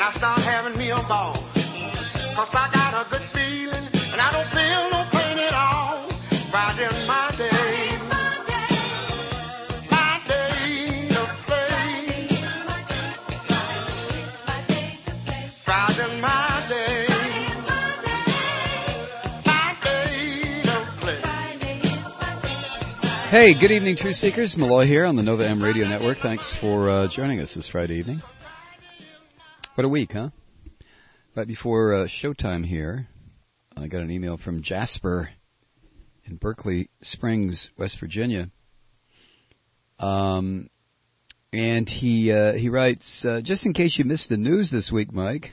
I start having me a ball. 'Cause I got a good feeling, and I don't feel no pain at all. Riding my day, my day to play. Riding my day, my day to play. Hey, good evening, Truth Seekers. Malloy here on the Nova M Radio Network. Thanks for joining us this Friday evening. What a week, huh? Right before showtime here, I got an email from Jasper in Berkeley Springs, West Virginia. And he writes, just in case you missed the news this week, Mike,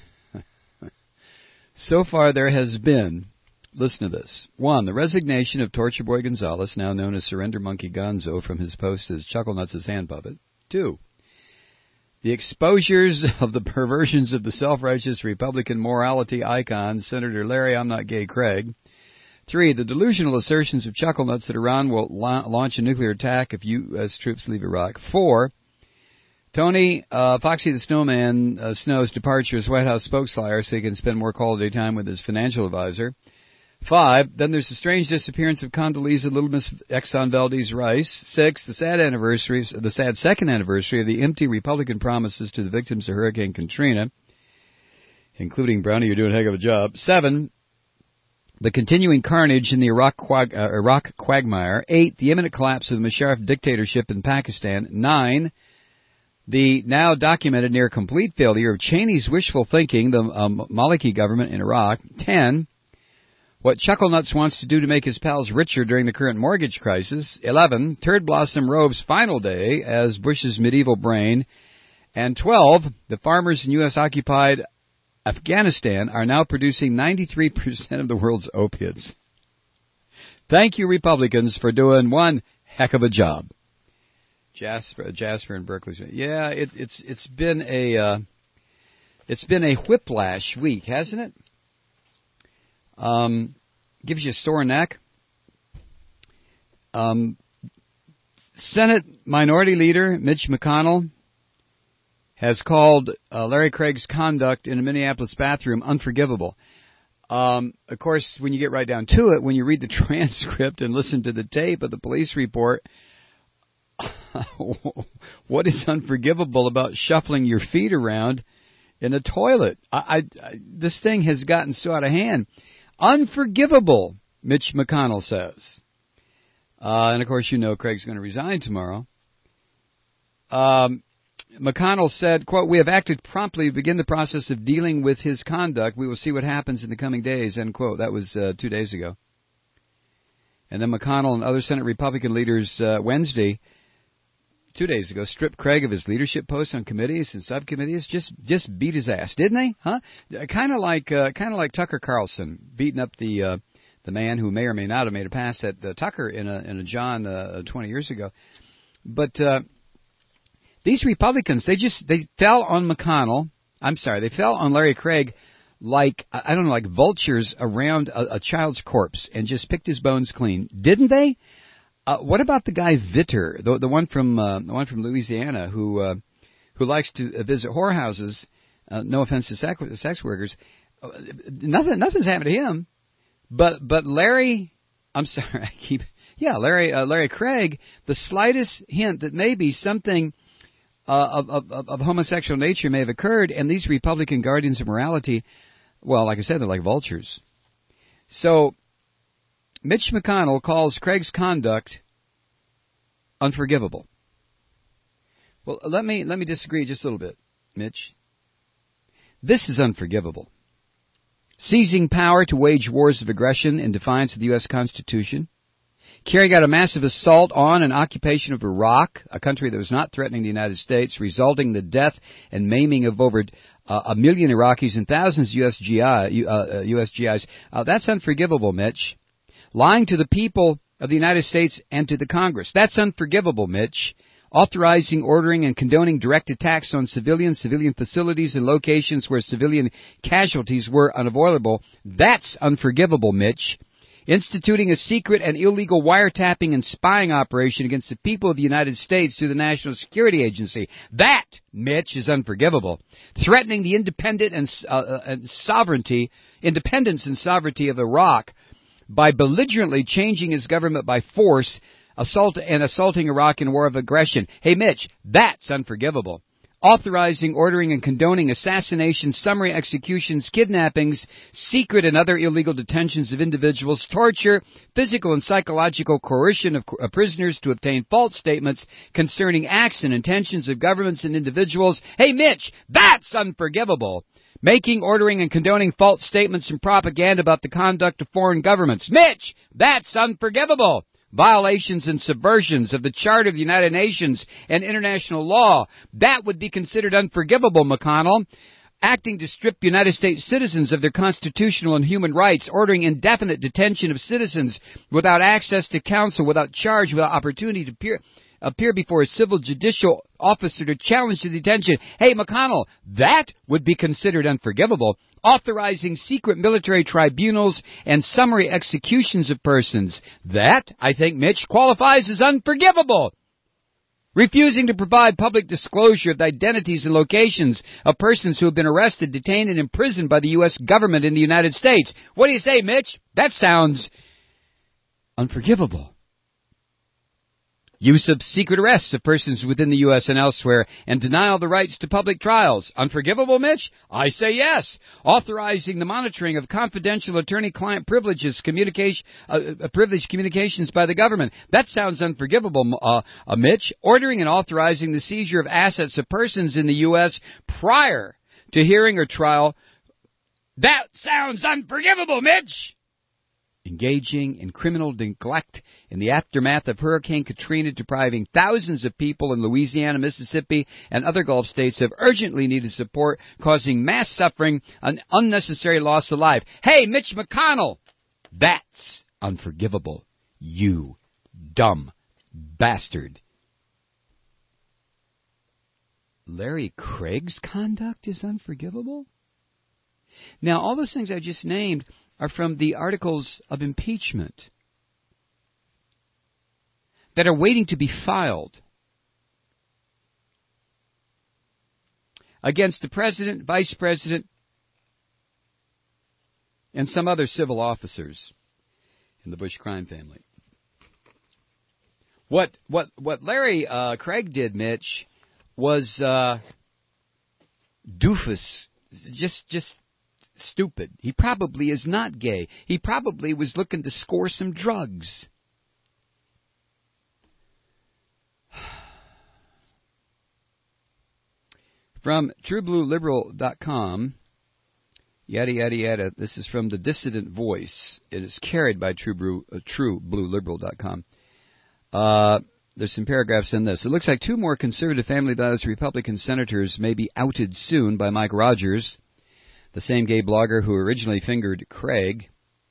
so far there has been, listen to this, 1, the resignation of Torture Boy Gonzalez, now known as Surrender Monkey Gonzo, from his post as Chuckle Nuts' hand puppet. 2, the exposures of the perversions of the self-righteous Republican morality icon, Senator Larry I'm Not Gay Craig. 3, the delusional assertions of Chuckle Nuts that Iran will launch a nuclear attack if U.S. troops leave Iraq. 4, Tony Foxy the Snowman Snow's departure as White House spokesliar so he can spend more quality time with his financial advisor. 5, then there's the strange disappearance of Condoleezza Little Miss Exxon Valdez Rice. 6, the sad second anniversary of the empty Republican promises to the victims of Hurricane Katrina, including Brownie, you're doing a heck of a job. 7, the continuing carnage in the Iraq quagmire. 8, the imminent collapse of the Musharraf dictatorship in Pakistan. 9, the now documented near complete failure of Cheney's wishful thinking, the Maliki government in Iraq. 10, what Chuckle Nuts wants to do to make his pals richer during the current mortgage crisis. 11, Turd Blossom Rove's final day as Bush's medieval brain. And 12, the farmers in U.S.-occupied Afghanistan are now producing 93% of the world's opiates. Thank you, Republicans, for doing one heck of a job. Jasper in Berkeley. Yeah, it's been a whiplash week, hasn't it? Gives you a sore neck. Senate Minority Leader Mitch McConnell has called Larry Craig's conduct in a Minneapolis bathroom unforgivable. Of course, when you get right down to it, when you read the transcript and listen to the tape of the police report, what is unforgivable about shuffling your feet around in a toilet? This thing has gotten so out of hand. Unforgivable, Mitch McConnell says. And, of course, you know Craig's going to resign tomorrow. McConnell said, quote, we have acted promptly to begin the process of dealing with his conduct. We will see what happens in the coming days, end quote. That was 2 days ago. And then McConnell and other Senate Republican leaders Wednesday, 2 days ago, stripped Craig of his leadership posts on committees and subcommittees. Just beat his ass, didn't they? Huh? Kind of like Tucker Carlson beating up the man who may or may not have made a pass at Tucker in a John 20 years ago. But these Republicans, they fell on McConnell. I'm sorry, they fell on Larry Craig like like vultures around a child's corpse and just picked his bones clean, didn't they? What about the guy Vitter, the one from Louisiana who likes to visit whorehouses? No offense to sex workers, nothing's happened to him. But Larry, I'm sorry, Larry Craig, the slightest hint that maybe something of homosexual nature may have occurred, and these Republican guardians of morality, well, like I said, they're like vultures. So Mitch McConnell calls Craig's conduct unforgivable. Well, let me disagree just a little bit, Mitch. This is unforgivable. Seizing power to wage wars of aggression in defiance of the U.S. Constitution, carrying out a massive assault on and occupation of Iraq, a country that was not threatening the United States, resulting in the death and maiming of over 1 million Iraqis and thousands of U.S. GIs. That's unforgivable, Mitch. Lying to the people of the United States and to the Congress. That's unforgivable, Mitch. Authorizing, ordering, and condoning direct attacks on civilian facilities and locations where civilian casualties were unavoidable. That's unforgivable, Mitch. instituting a secret and illegal wiretapping and spying operation against the people of the United States through the National Security Agency. That, Mitch, is unforgivable. Threatening the independence and sovereignty of Iraq by belligerently changing his government by force, assaulting Iraq in a war of aggression. Hey, Mitch, that's unforgivable. Authorizing, ordering, and condoning assassinations, summary executions, kidnappings, secret and other illegal detentions of individuals, torture, physical and psychological coercion of prisoners to obtain false statements concerning acts and intentions of governments and individuals. Hey, Mitch, that's unforgivable. Making, ordering, and condoning false statements and propaganda about the conduct of foreign governments. Mitch, that's unforgivable. Violations and subversions of the Charter of the United Nations and international law. That would be considered unforgivable, McConnell. Acting to strip United States citizens of their constitutional and human rights, ordering indefinite detention of citizens without access to counsel, without charge, without opportunity to appear before a civil judicial officer to challenge the detention. Hey, McConnell, that would be considered unforgivable. Authorizing secret military tribunals and summary executions of persons. That, I think, Mitch, qualifies as unforgivable. Refusing to provide public disclosure of the identities and locations of persons who have been arrested, detained, and imprisoned by the U.S. government in the United States. What do you say, Mitch? That sounds unforgivable. Use of secret arrests of persons within the U.S. and elsewhere, and denial of the rights to public trials. Unforgivable, Mitch? I say yes. Authorizing the monitoring of confidential attorney-client privileged communications by the government. That sounds unforgivable, Mitch. Ordering and authorizing the seizure of assets of persons in the U.S. prior to hearing or trial. That sounds unforgivable, Mitch. Engaging in criminal neglect in the aftermath of Hurricane Katrina, depriving thousands of people in Louisiana, Mississippi, and other Gulf states of urgently needed support, causing mass suffering and unnecessary loss of life. Hey, Mitch McConnell, that's unforgivable. You dumb bastard. Larry Craig's conduct is unforgivable? Now, all those things I just named are from the articles of impeachment that are waiting to be filed against the president, vice president, and some other civil officers in the Bush crime family. What Larry Craig did, Mitch, was doofus, just stupid. He probably is not gay. He probably was looking to score some drugs. From TrueBlueLiberal.com, yada, yada, yada. This is from the Dissident Voice. It is carried by TrueBlueLiberal.com. There's some paragraphs in this. It looks like two more conservative family values Republican senators may be outed soon by Mike Rogers, the same gay blogger who originally fingered Craig.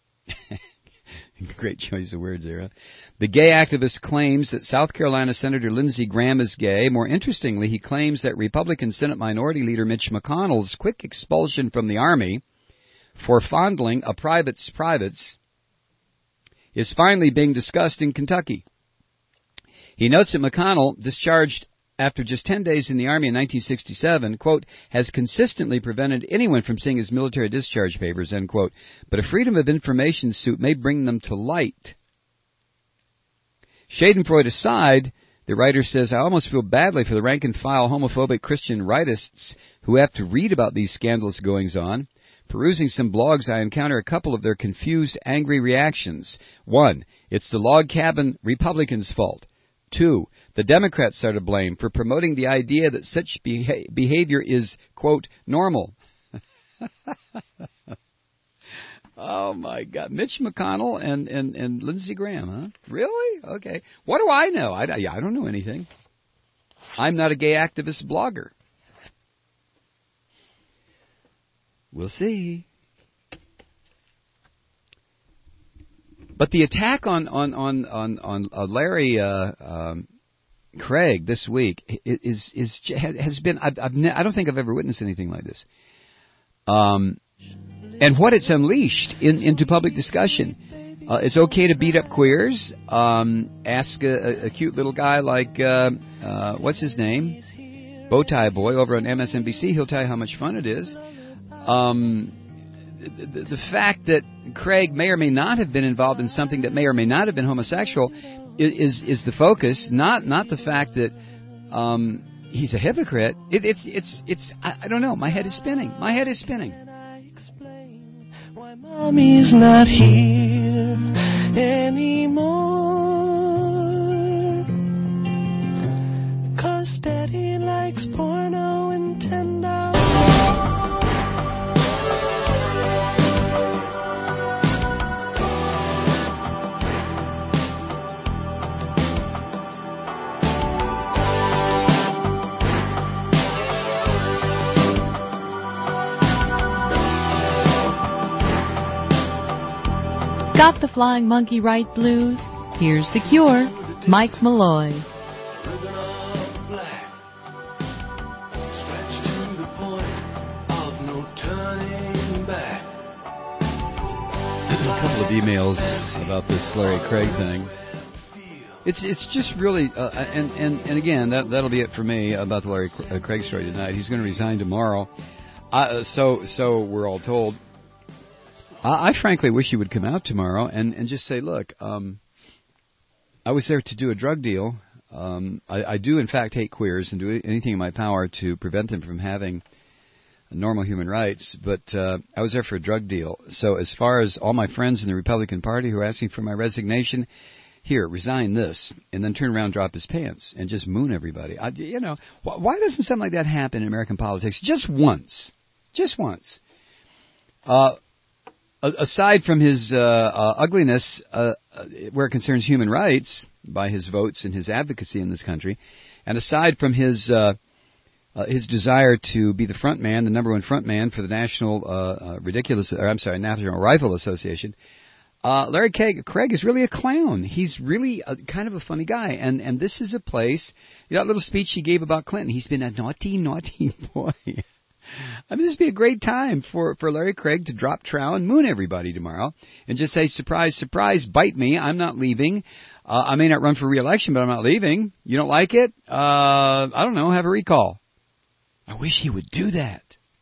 Great choice of words there, huh? The gay activist claims that South Carolina Senator Lindsey Graham is gay. More interestingly, he claims that Republican Senate Minority Leader Mitch McConnell's quick expulsion from the Army for fondling a private's privates is finally being discussed in Kentucky. He notes that McConnell, discharged after just 10 days in the Army in 1967, quote, has consistently prevented anyone from seeing his military discharge papers, end quote. But a Freedom of Information suit may bring them to light. Schadenfreude aside, the writer says, I almost feel badly for the rank-and-file homophobic Christian rightists who have to read about these scandalous goings-on. Perusing some blogs, I encounter a couple of their confused, angry reactions. 1, it's the log cabin Republicans' fault. 2, the Democrats are to blame for promoting the idea that such behavior is, quote, normal. Oh, my God. Mitch McConnell and Lindsey Graham, huh? Really? Okay. What do I know? I don't know anything. I'm not a gay activist blogger. We'll see. But the attack on Larry Craig this week has been I don't think I've ever witnessed anything like this. And what it's unleashed into public discussion It's okay to beat up queers. Ask a cute little guy like, what's his name? Bowtie Boy over on MSNBC. He'll tell you how much fun it is. The fact that Craig may or may not have been involved in something that may or may not have been homosexual is the focus, not the fact that he's a hypocrite. It's I don't know. My head is spinning. Why Mommy's not here anymore? 'Cause Daddy likes porno and $10. Got the flying monkey right blues? Here's the cure. Mike Malloy. Ribbon of black, stretched to the point of no turning back. A couple of emails about this Larry Craig thing. It's just really and again that'll be it for me about the Larry Craig story tonight. He's going to resign tomorrow. So we're all told. I frankly wish he would come out tomorrow and just say, look, I was there to do a drug deal. I do, in fact, hate queers and do anything in my power to prevent them from having normal human rights, but I was there for a drug deal. So as far as all my friends in the Republican Party who are asking for my resignation, here, resign this, and then turn around and drop his pants and just moon everybody. Why doesn't something like that happen in American politics just once? Just once. Aside from his ugliness, where it concerns human rights, by his votes and his advocacy in this country, and aside from his desire to be the front man, the number one front man for the National Rifle Association, Larry Craig is really a clown. He's really kind of a funny guy, and this is a place. That little speech he gave about Clinton. He's been a naughty, naughty boy. I mean, this would be a great time for Larry Craig to drop trow and moon everybody tomorrow and just say, surprise, surprise, bite me, I'm not leaving. I may not run for re-election, but I'm not leaving. You don't like it? I don't know, have a recall. I wish he would do that.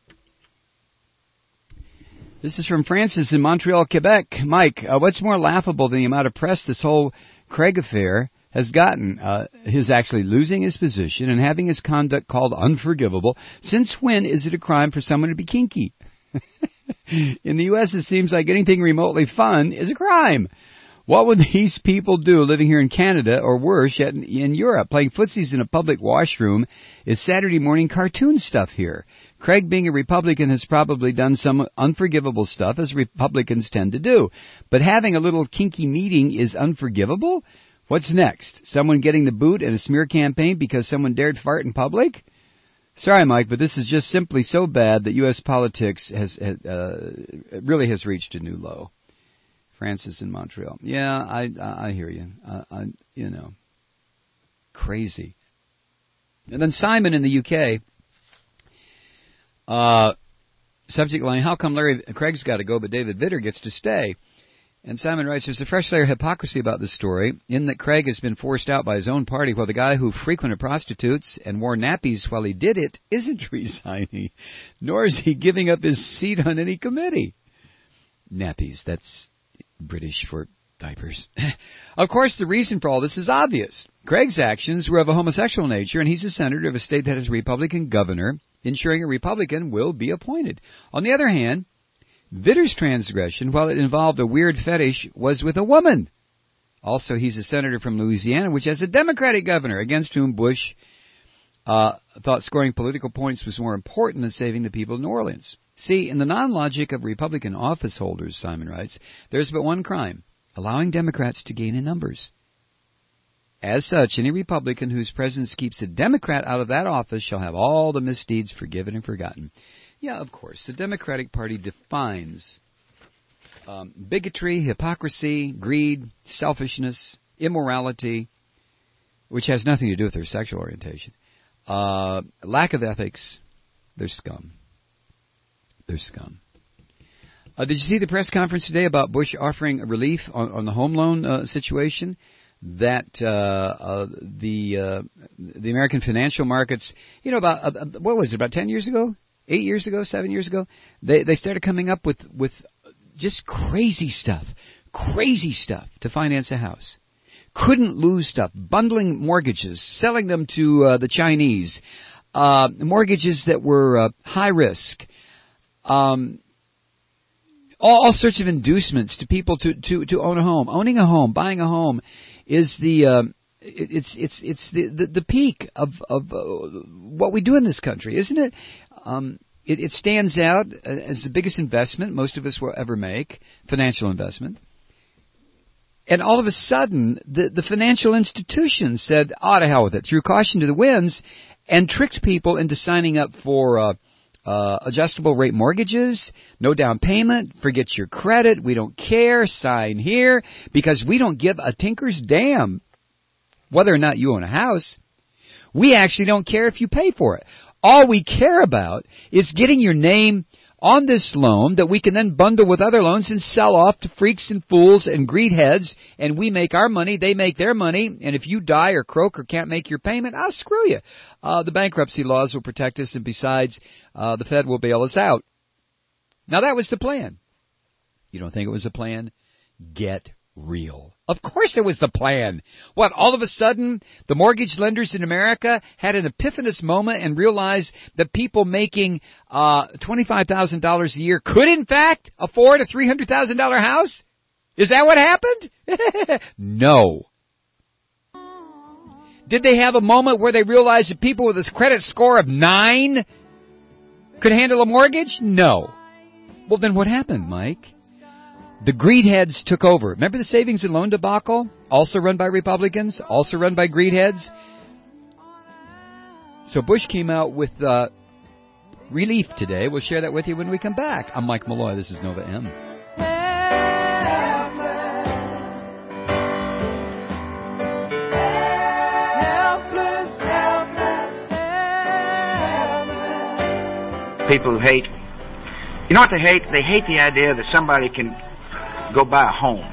This is from Francis in Montreal, Quebec. Mike, what's more laughable than the amount of press this whole Craig affair has gotten? His actually losing his position and having his conduct called unforgivable. Since when is it a crime for someone to be kinky? In the U.S., it seems like anything remotely fun is a crime. What would these people do living here in Canada, or worse yet in Europe? Playing footsies in a public washroom is Saturday morning cartoon stuff here. Craig, being a Republican, has probably done some unforgivable stuff, as Republicans tend to do. But having a little kinky meeting is unforgivable? What's next? Someone getting the boot in a smear campaign because someone dared fart in public? Sorry, Mike, but this is just simply so bad that U.S. politics really has reached a new low. Francis in Montreal. Yeah, I hear you. Crazy. And then Simon in the UK. Subject line, how come Larry Craig's got to go but David Vitter gets to stay? And Simon writes, there's a fresh layer of hypocrisy about this story, in that Craig has been forced out by his own party, while the guy who frequented prostitutes and wore nappies while he did it isn't resigning, nor is he giving up his seat on any committee. Nappies, that's British for diapers. Of course, the reason for all this is obvious. Craig's actions were of a homosexual nature, and he's a senator of a state that has a Republican governor, ensuring a Republican will be appointed. On the other hand, Vitter's transgression, while it involved a weird fetish, was with a woman. Also, he's a senator from Louisiana, which has a Democratic governor, against whom Bush thought scoring political points was more important than saving the people of New Orleans. See, in the non-logic of Republican office holders, Simon writes, there's but one crime: allowing Democrats to gain in numbers. As such, any Republican whose presence keeps a Democrat out of that office shall have all the misdeeds forgiven and forgotten. Yeah, of course. The Democratic Party defines bigotry, hypocrisy, greed, selfishness, immorality, which has nothing to do with their sexual orientation, lack of ethics. They're scum. They're scum. Did you see the press conference today about Bush offering relief on the home loan situation? That the American financial markets, about what was it, about 10 years ago, 8 years ago, 7 years ago, they started coming up with just crazy stuff to finance a house. Couldn't lose stuff, bundling mortgages, selling them to the Chinese, mortgages that were high risk, all sorts of inducements to people to own a home. Owning a home, buying a home is the peak of what we do in this country, isn't it? It stands out as the biggest investment most of us will ever make, financial investment. And all of a sudden, the financial institutions said, to hell with it, threw caution to the winds, and tricked people into signing up for adjustable rate mortgages, no down payment, forget your credit, we don't care, sign here, because we don't give a tinker's damn whether or not you own a house. We actually don't care if you pay for it. All we care about is getting your name on this loan that we can then bundle with other loans and sell off to freaks and fools and greed heads, and we make our money, they make their money, and if you die or croak or can't make your payment, screw you. The bankruptcy laws will protect us, and besides, the Fed will bail us out. Now that was the plan. You don't think it was the plan? Get real. Of course it was the plan. What, all of a sudden, the mortgage lenders in America had an epiphanous moment and realized that people making $25,000 a year could, in fact, afford a $300,000 house? Is that what happened? No. Did they have a moment where they realized that people with a credit score of 9 could handle a mortgage? No. Well, then what happened, Mike? The greedheads took over. Remember the savings and loan debacle? Also run by Republicans, also run by greedheads. So Bush came out with relief today. We'll share that with you when we come back. I'm Mike Malloy. This is Nova M. People who hate, you know what they hate? They hate the idea that somebody can go buy a home.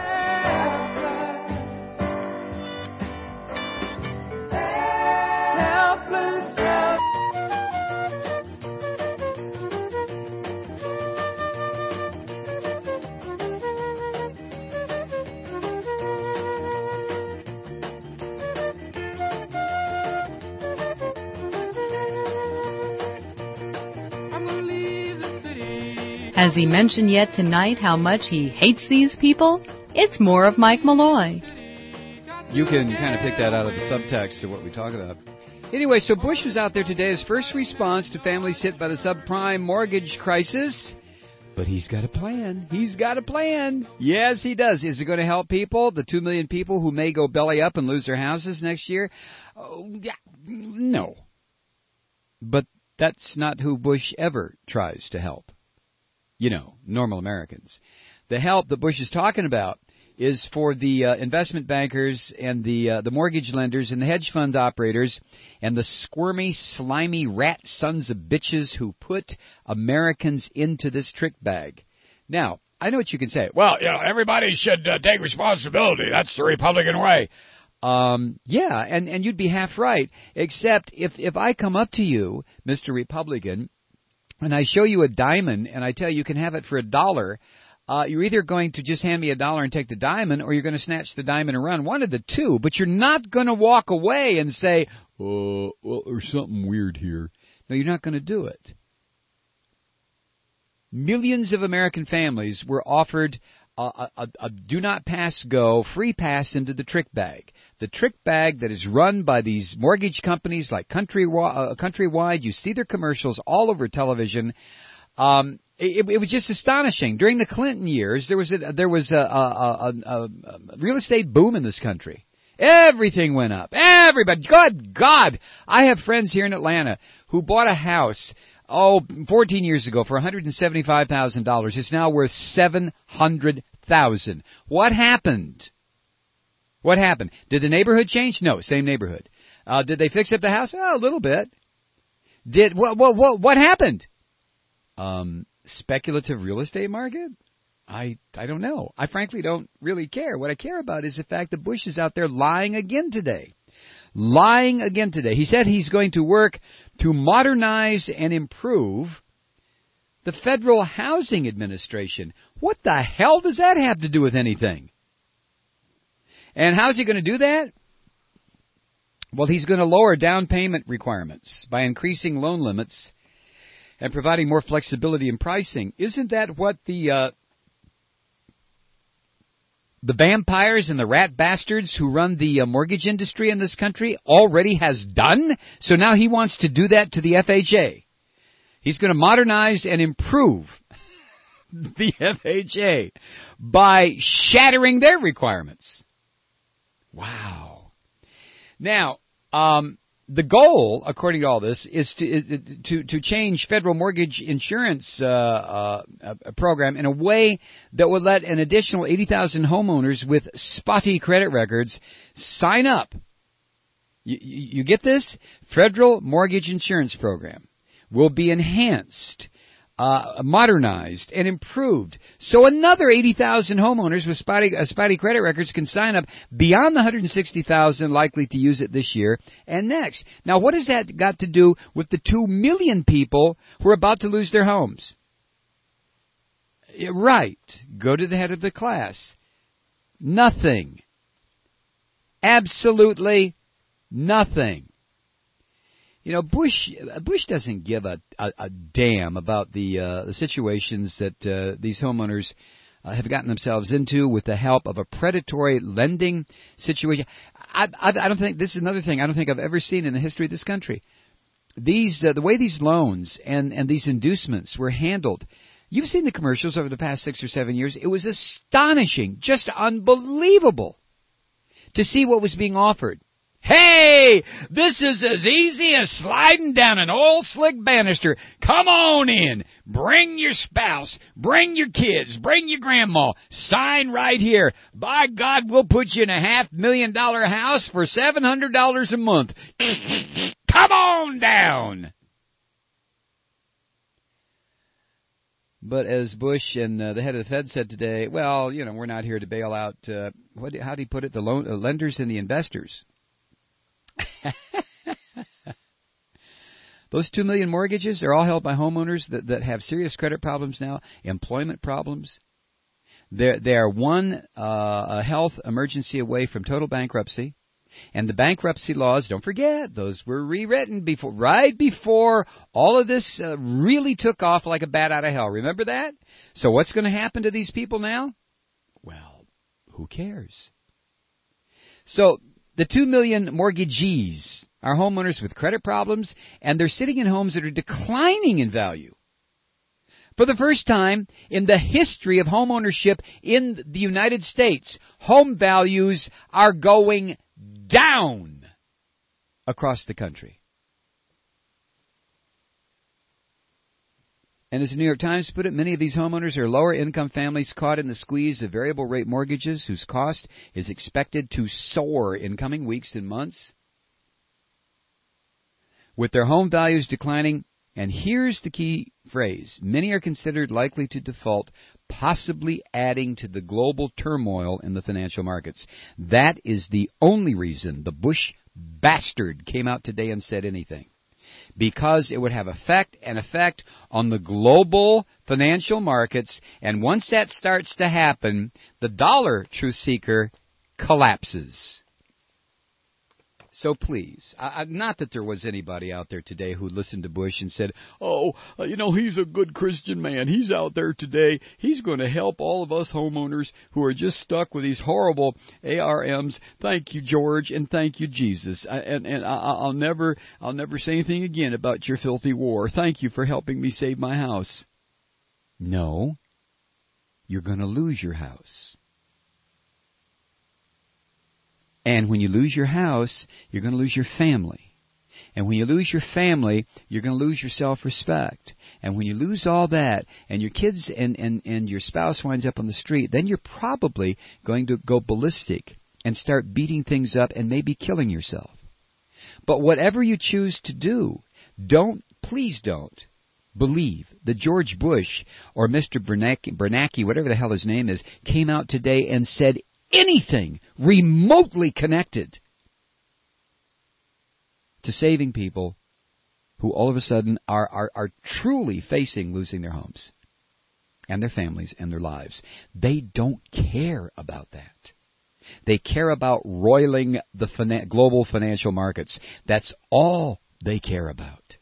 Has he mentioned yet tonight how much he hates these people? It's more of Mike Malloy. You can kind of pick that out of the subtext of what we talk about. Anyway, so Bush was out there today as first response to families hit by the subprime mortgage crisis. But he's got a plan. He's got a plan. Yes, he does. Is it going to help people, the 2 million people who may go belly up and lose their houses next year? Yeah, no. But that's not who Bush ever tries to help. You know, normal Americans. The help that Bush is talking about is for the investment bankers and the mortgage lenders and the hedge fund operators and the squirmy, slimy rat sons of bitches who put Americans into this trick bag. Now, I know what you can say. Well, everybody should take responsibility. That's the Republican way. Yeah, and you'd be half right, except if I come up to you, Mr. Republican, and I show you a diamond, and I tell you can have it for $1, you're either going to just hand me $1 and take the diamond, or you're going to snatch the diamond and run. One of the two, but you're not going to walk away and say, well, there's something weird here. No, you're not going to do it. Millions of American families were offered a do not pass go, free pass into the trick bag. The trick bag that is run by these mortgage companies like Countrywide. You see their commercials all over television. It was just astonishing. During the Clinton years, there was a real estate boom in this country. Everything went up. Everybody. Good God. I have friends here in Atlanta who bought a house 14 years ago for $175,000. It's now worth $700,000. What happened? What happened? Did the neighborhood change? No, same neighborhood. Did they fix up the house? A little bit. What happened? speculative real estate market? I don't know. I frankly don't really care. What I care about is the fact that Bush is out there lying again today. Lying again today. He said he's going to work to modernize and improve the Federal Housing Administration. What the hell does that have to do with anything? And how's he going to do that? Well, he's going to lower down payment requirements by increasing loan limits and providing more flexibility in pricing. Isn't that what the vampires and the rat bastards who run the mortgage industry in this country already has done? So now he wants to do that to the FHA. He's going to modernize and improve the FHA by shattering their requirements. Wow. Now, the goal, according to all this, is to change federal mortgage insurance program in a way that would let an additional 80,000 homeowners with spotty credit records sign up. You get this? Federal mortgage insurance program will be enhanced, modernized, and improved, so another 80,000 homeowners with spotty credit records can sign up beyond the 160,000 likely to use it this year and next. Now, what has that got to do with the 2 million people who are about to lose their homes? Right. Go to the head of the class. Nothing. Absolutely nothing. You know, Bush doesn't give a damn about the situations that these homeowners have gotten themselves into with the help of a predatory lending situation. I don't think this is another thing I don't think I've ever seen in the history of this country. The way these loans and these inducements were handled. You've seen the commercials over the past 6 or 7 years. It was astonishing, just unbelievable to see what was being offered. Hey, this is as easy as sliding down an old slick banister. Come on in. Bring your spouse. Bring your kids. Bring your grandma. Sign right here. By God, we'll put you in a $500,000 house for $700 a month. Come on down. But as Bush and the head of the Fed said today, well, you know, we're not here to bail out, how do you put it, the lenders and the investors. Those 2 million mortgages, they're all held by homeowners that have serious credit problems now, employment problems. They are one health emergency away from total bankruptcy. And the bankruptcy laws, don't forget, those were rewritten right before all of this really took off like a bat out of hell. Remember that? So what's going to happen to these people now? Well, who cares? So the 2 million mortgagees are homeowners with credit problems, and they're sitting in homes that are declining in value. For the first time in the history of homeownership in the United States, home values are going down across the country. And as the New York Times put it, many of these homeowners are lower-income families caught in the squeeze of variable-rate mortgages whose cost is expected to soar in coming weeks and months. With their home values declining, and here's the key phrase, many are considered likely to default, possibly adding to the global turmoil in the financial markets. That is the only reason the Bush bastard came out today and said anything. Because it would have an effect on the global financial markets, and once that starts to happen, the dollar, truth seeker, collapses. So please, not that there was anybody out there today who listened to Bush and said, he's a good Christian man. He's out there today. He's going to help all of us homeowners who are just stuck with these horrible ARMs. Thank you, George, and thank you, Jesus. I'll never say anything again about your filthy war. Thank you for helping me save my house. No, you're going to lose your house. And when you lose your house, you're going to lose your family. And when you lose your family, you're going to lose your self-respect. And when you lose all that, and your kids and your spouse winds up on the street, then you're probably going to go ballistic and start beating things up and maybe killing yourself. But whatever you choose to do, please don't believe that George Bush or Mr. Bernanke, whatever the hell his name is, came out today and said anything remotely connected to saving people who all of a sudden are truly facing losing their homes and their families and their lives. They don't care about that. They care about roiling the global financial markets. That's all they care about.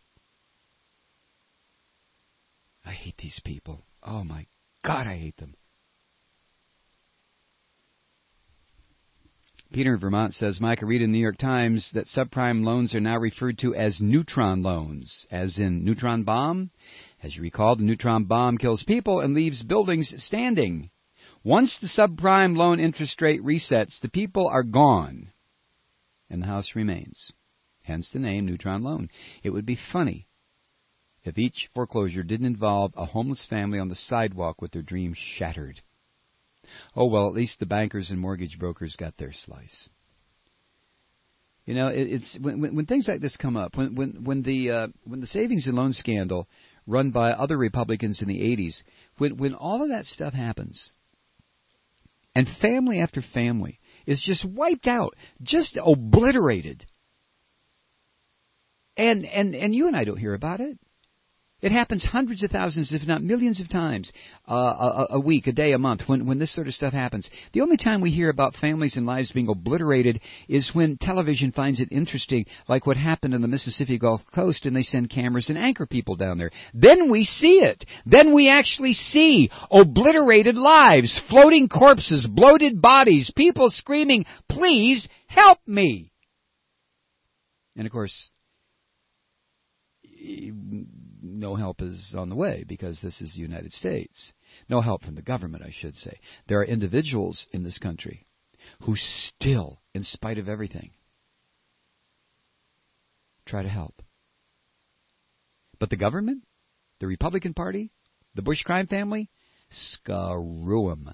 I hate these people. Oh my God, I hate them. Peter in Vermont says, Mike, I read in the New York Times that subprime loans are now referred to as neutron loans, as in neutron bomb. As you recall, the neutron bomb kills people and leaves buildings standing. Once the subprime loan interest rate resets, the people are gone, and the house remains. Hence the name neutron loan. It would be funny if each foreclosure didn't involve a homeless family on the sidewalk with their dreams shattered. Oh, well, at least the bankers and mortgage brokers got their slice. You know, it's when things like this come up, when the savings and loan scandal run by other Republicans in the 80s, when all of that stuff happens, and family after family is just wiped out, just obliterated, and you and I don't hear about it. It happens hundreds of thousands, if not millions of times a week, a day, a month, when this sort of stuff happens. The only time we hear about families and lives being obliterated is when television finds it interesting, like what happened on the Mississippi Gulf Coast, and they send cameras and anchor people down there. Then we see it. Then we actually see obliterated lives, floating corpses, bloated bodies, people screaming, please help me. And of course, no help is on the way because this is the United States. No help from the government, I should say. There are individuals in this country who still, in spite of everything, try to help. But the government, the Republican Party, the Bush crime family, screw 'em.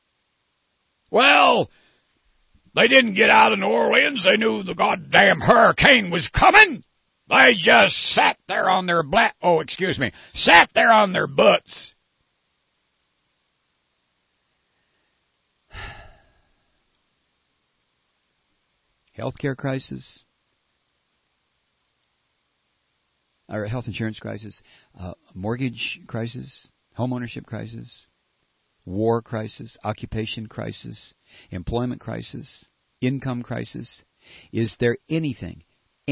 Well, they didn't get out of New Orleans. They knew the goddamn hurricane was coming. They just sat there on their sat there on their butts. Healthcare crisis, or health insurance crisis, mortgage crisis, home ownership crisis, war crisis, occupation crisis, employment crisis, income crisis. Is there anything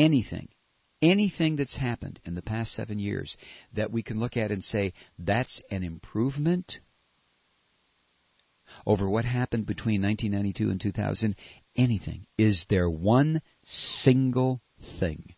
that's happened in the past 7 years that we can look at and say that's an improvement over what happened between 1992 and 2000? Anything. Is there one single thing?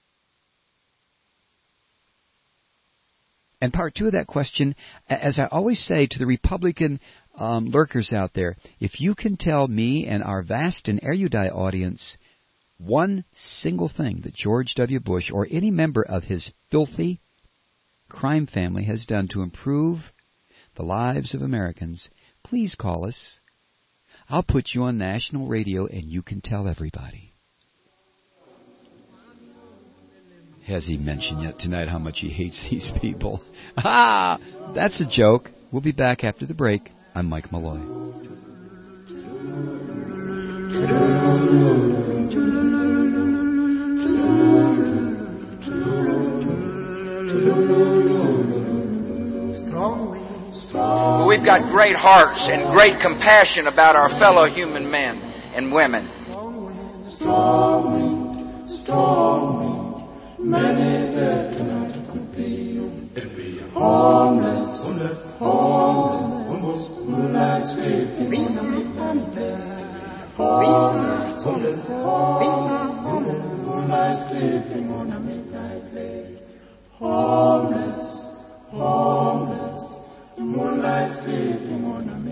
And part two of that question, as I always say to the Republican lurkers out there, if you can tell me and our vast and erudite audience one single thing that George W. Bush or any member of his filthy crime family has done to improve the lives of Americans, please call us. I'll put you on national radio and you can tell everybody. Has he mentioned yet tonight how much he hates these people? Ah, that's a joke. We'll be back after the break. I'm Mike Malloy. But we've got great hearts and great compassion about our fellow human men and women. Strong wind, many that tonight could be. Homeless, moonlight sleeping on a midnight lake. Homeless, moonlight sleeping on a midnight lake. Homeless, moonlight sleeping on a midnight lake.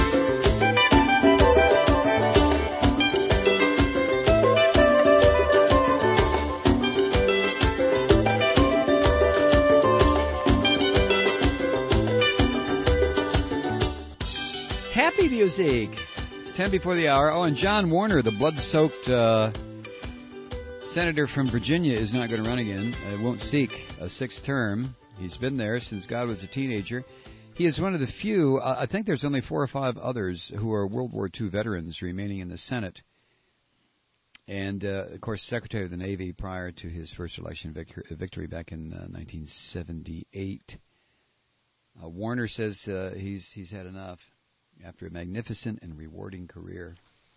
Happy music. It's 10 before the hour. Oh, and John Warner, the blood-soaked senator from Virginia, is not going to run again. Won't seek a sixth term. He's been there since God was a teenager. He is one of the few, I think there's only 4 or 5 others who are World War II veterans remaining in the Senate. And, of course, Secretary of the Navy prior to his first election victory back in 1978. Warner says he's had enough after a magnificent and rewarding career.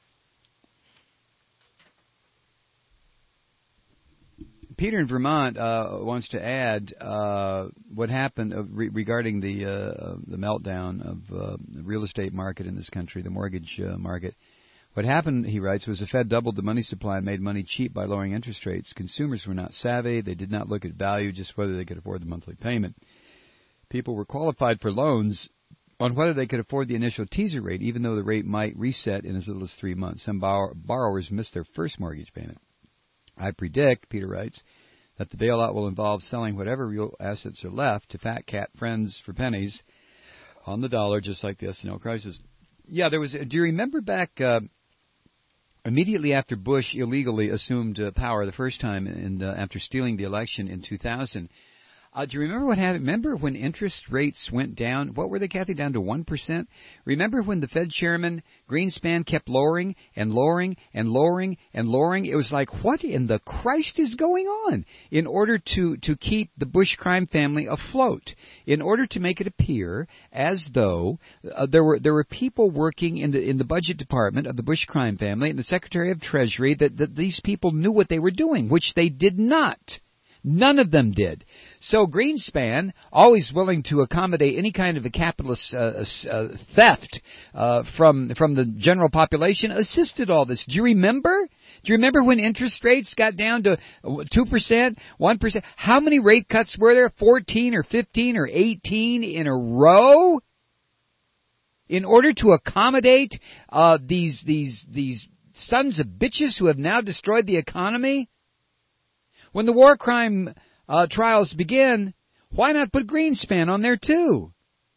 Peter in Vermont wants to add what happened regarding the meltdown of the real estate market in this country, the mortgage market. What happened, he writes, was the Fed doubled the money supply and made money cheap by lowering interest rates. Consumers were not savvy. They did not look at value, just whether they could afford the monthly payment. People were qualified for loans on whether they could afford the initial teaser rate, even though the rate might reset in as little as 3 months. Some borrowers missed their first mortgage payment. I predict, Peter writes, that the bailout will involve selling whatever real assets are left to fat cat friends for pennies on the dollar, just like the S&L crisis. Yeah, there was. Do you remember back immediately after Bush illegally assumed power the first time, and after stealing the election in 2000? Do you remember what happened? Remember when interest rates went down? What were they, Kathy? Down to 1%? Remember when the Fed chairman, Greenspan, kept lowering and lowering and lowering and lowering? It was like, what in the Christ is going on? In order to keep the Bush crime family afloat, in order to make it appear as though there were people working in the budget department of the Bush crime family and the Secretary of Treasury that these people knew what they were doing, which they did not. None of them did. So Greenspan, always willing to accommodate any kind of a capitalist theft from the general population, assisted all this. Do you remember? Do you remember when interest rates got down to 2%, 1%? How many rate cuts were there? 14 or 15 or 18 in a row? In order to accommodate these sons of bitches who have now destroyed the economy? When the war crime trials begin, why not put Greenspan on there too?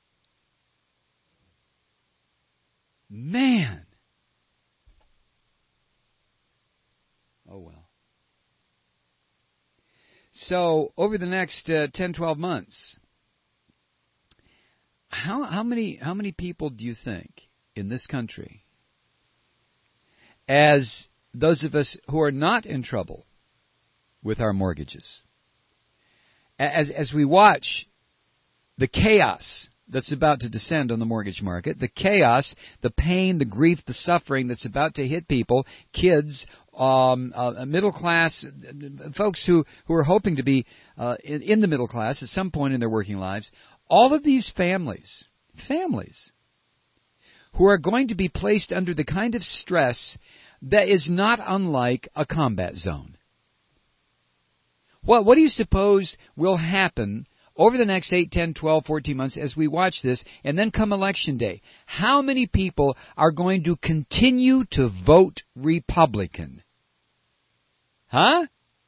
Man. Oh well. So over the next 10, 12 months, how many people do you think in this country, as those of us who are not in trouble with our mortgages, as we watch the chaos that's about to descend on the mortgage market, the chaos, the pain, the grief, the suffering that's about to hit people, kids, middle class, folks who are hoping to be in the middle class at some point in their working lives, all of these families who are going to be placed under the kind of stress that is not unlike a combat zone. What do you suppose will happen over the next 8, 10, 12, 14 months as we watch this, and then come Election Day? How many people are going to continue to vote Republican? Huh?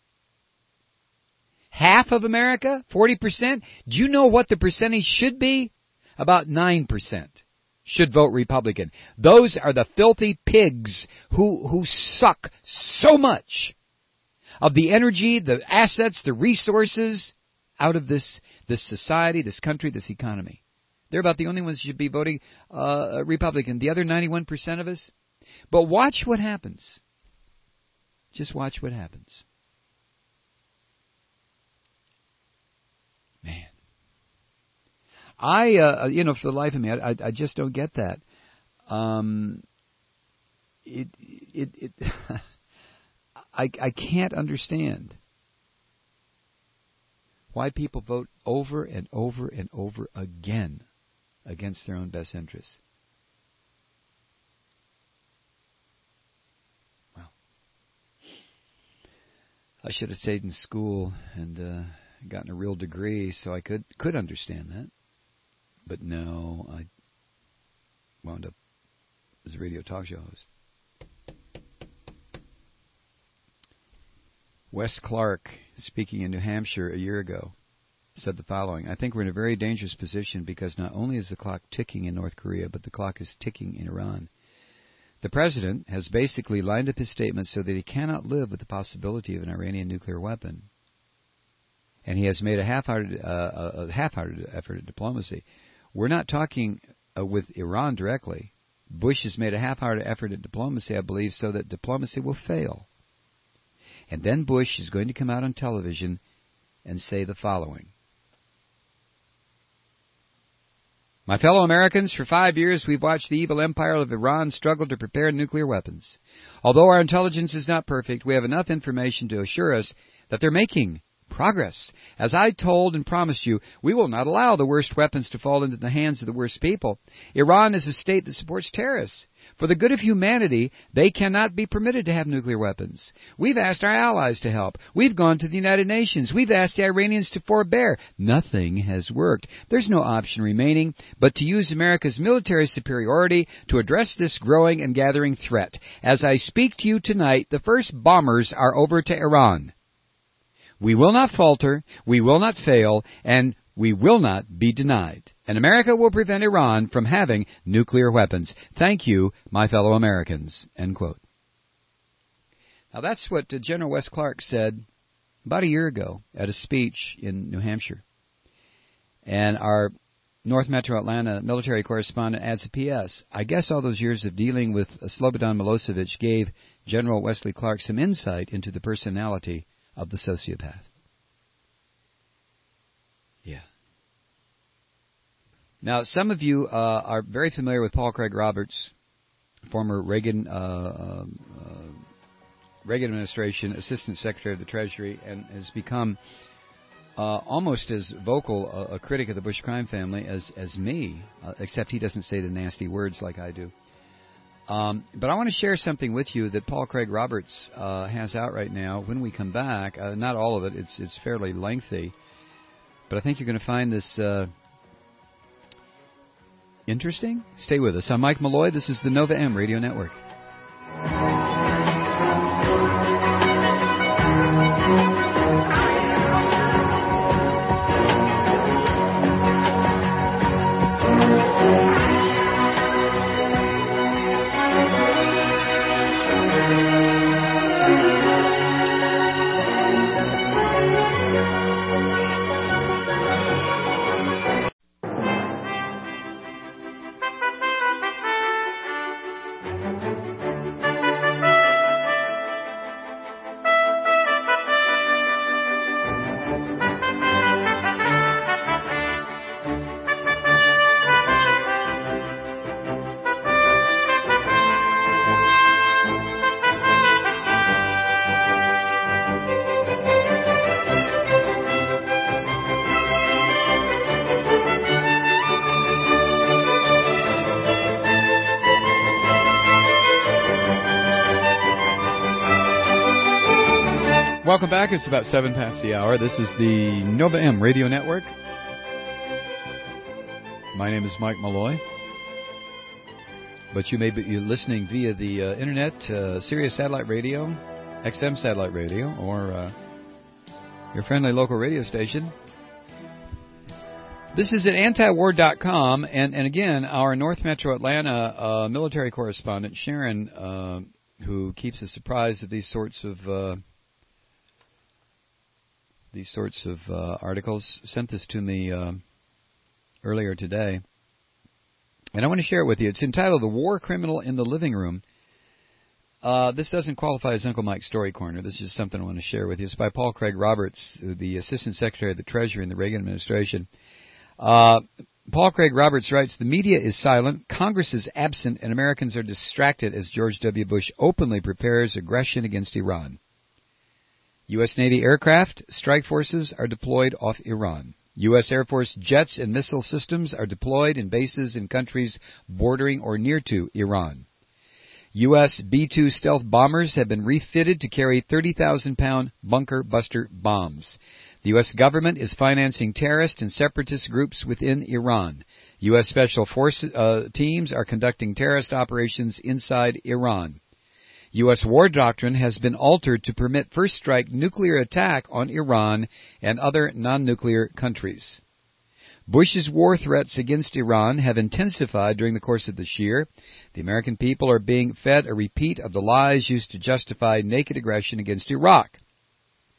Half of America? 40%? Do you know what the percentage should be? About 9% should vote Republican. Those are the filthy pigs who suck so much of the energy, the assets, the resources out of this society, this country, this economy. They're about the only ones who should be voting Republican. The other 91% of us. But watch what happens. Just watch what happens. Man. For the life of me, I just don't get that. I can't understand why people vote over and over and over again against their own best interests. Well, I should have stayed in school and gotten a real degree so I could understand that. But no, I wound up as a radio talk show host. Wes Clark, speaking in New Hampshire a year ago, said the following: I think we're in a very dangerous position because not only is the clock ticking in North Korea, but the clock is ticking in Iran. The president has basically lined up his statements so that he cannot live with the possibility of an Iranian nuclear weapon. and he has made a half-hearted effort at diplomacy. We're not talking with Iran directly. Bush has made a half-hearted effort at diplomacy, I believe, so that diplomacy will fail. And then Bush is going to come out on television and say the following. My fellow Americans, for 5 years we've watched the evil empire of Iran struggle to prepare nuclear weapons. Although our intelligence is not perfect, we have enough information to assure us that they're making progress. As I told and promised you, we will not allow the worst weapons to fall into the hands of the worst people. Iran is a state that supports terrorists. For the good of humanity, they cannot be permitted to have nuclear weapons. We've asked our allies to help. We've gone to the United Nations. We've asked the Iranians to forbear. Nothing has worked. There's no option remaining but to use America's military superiority to address this growing and gathering threat. As I speak to you tonight, the first bombers are over to Iran. We will not falter, we will not fail, and we will not be denied. And America will prevent Iran from having nuclear weapons. Thank you, my fellow Americans. End quote. Now that's what General Wes Clark said about a year ago at a speech in New Hampshire. And our North Metro Atlanta military correspondent adds a P.S. I guess all those years of dealing with Slobodan Milosevic gave General Wesley Clark some insight into the personality of the sociopath. Yeah. Now, some of you are very familiar with Paul Craig Roberts, former Reagan administration Assistant Secretary of the Treasury, and has become almost as vocal a critic of the Bush crime family as me, except he doesn't say the nasty words like I do. But I want to share something with you that Paul Craig Roberts has out right now. When we come back, not all of it, it's fairly lengthy, but I think you're going to find this interesting. Stay with us. I'm Mike Malloy. This is the Nova M Radio Network. Welcome back. It's about 7 past the hour. This is the Nova M Radio Network. My name is Mike Malloy. But you may be listening via the internet, Sirius Satellite Radio, XM Satellite Radio, or your friendly local radio station. This is at antiwar.com, and again, our North Metro Atlanta military correspondent, Sharon, who keeps us surprised at these sorts of articles, sent this to me earlier today. And I want to share it with you. It's entitled The War Criminal in the Living Room. This doesn't qualify as Uncle Mike's Story Corner. This is just something I want to share with you. It's by Paul Craig Roberts, the Assistant Secretary of the Treasury in the Reagan administration. Paul Craig Roberts writes, the media is silent, Congress is absent, and Americans are distracted as George W. Bush openly prepares aggression against Iran. U.S. Navy aircraft, strike forces are deployed off Iran. U.S. Air Force jets and missile systems are deployed in bases in countries bordering or near to Iran. U.S. B-2 stealth bombers have been refitted to carry 30,000-pound bunker buster bombs. The U.S. government is financing terrorist and separatist groups within Iran. U.S. Special Forces teams are conducting terrorist operations inside Iran. U.S. war doctrine has been altered to permit first-strike nuclear attack on Iran and other non-nuclear countries. Bush's war threats against Iran have intensified during the course of this year. The American people are being fed a repeat of the lies used to justify naked aggression against Iraq.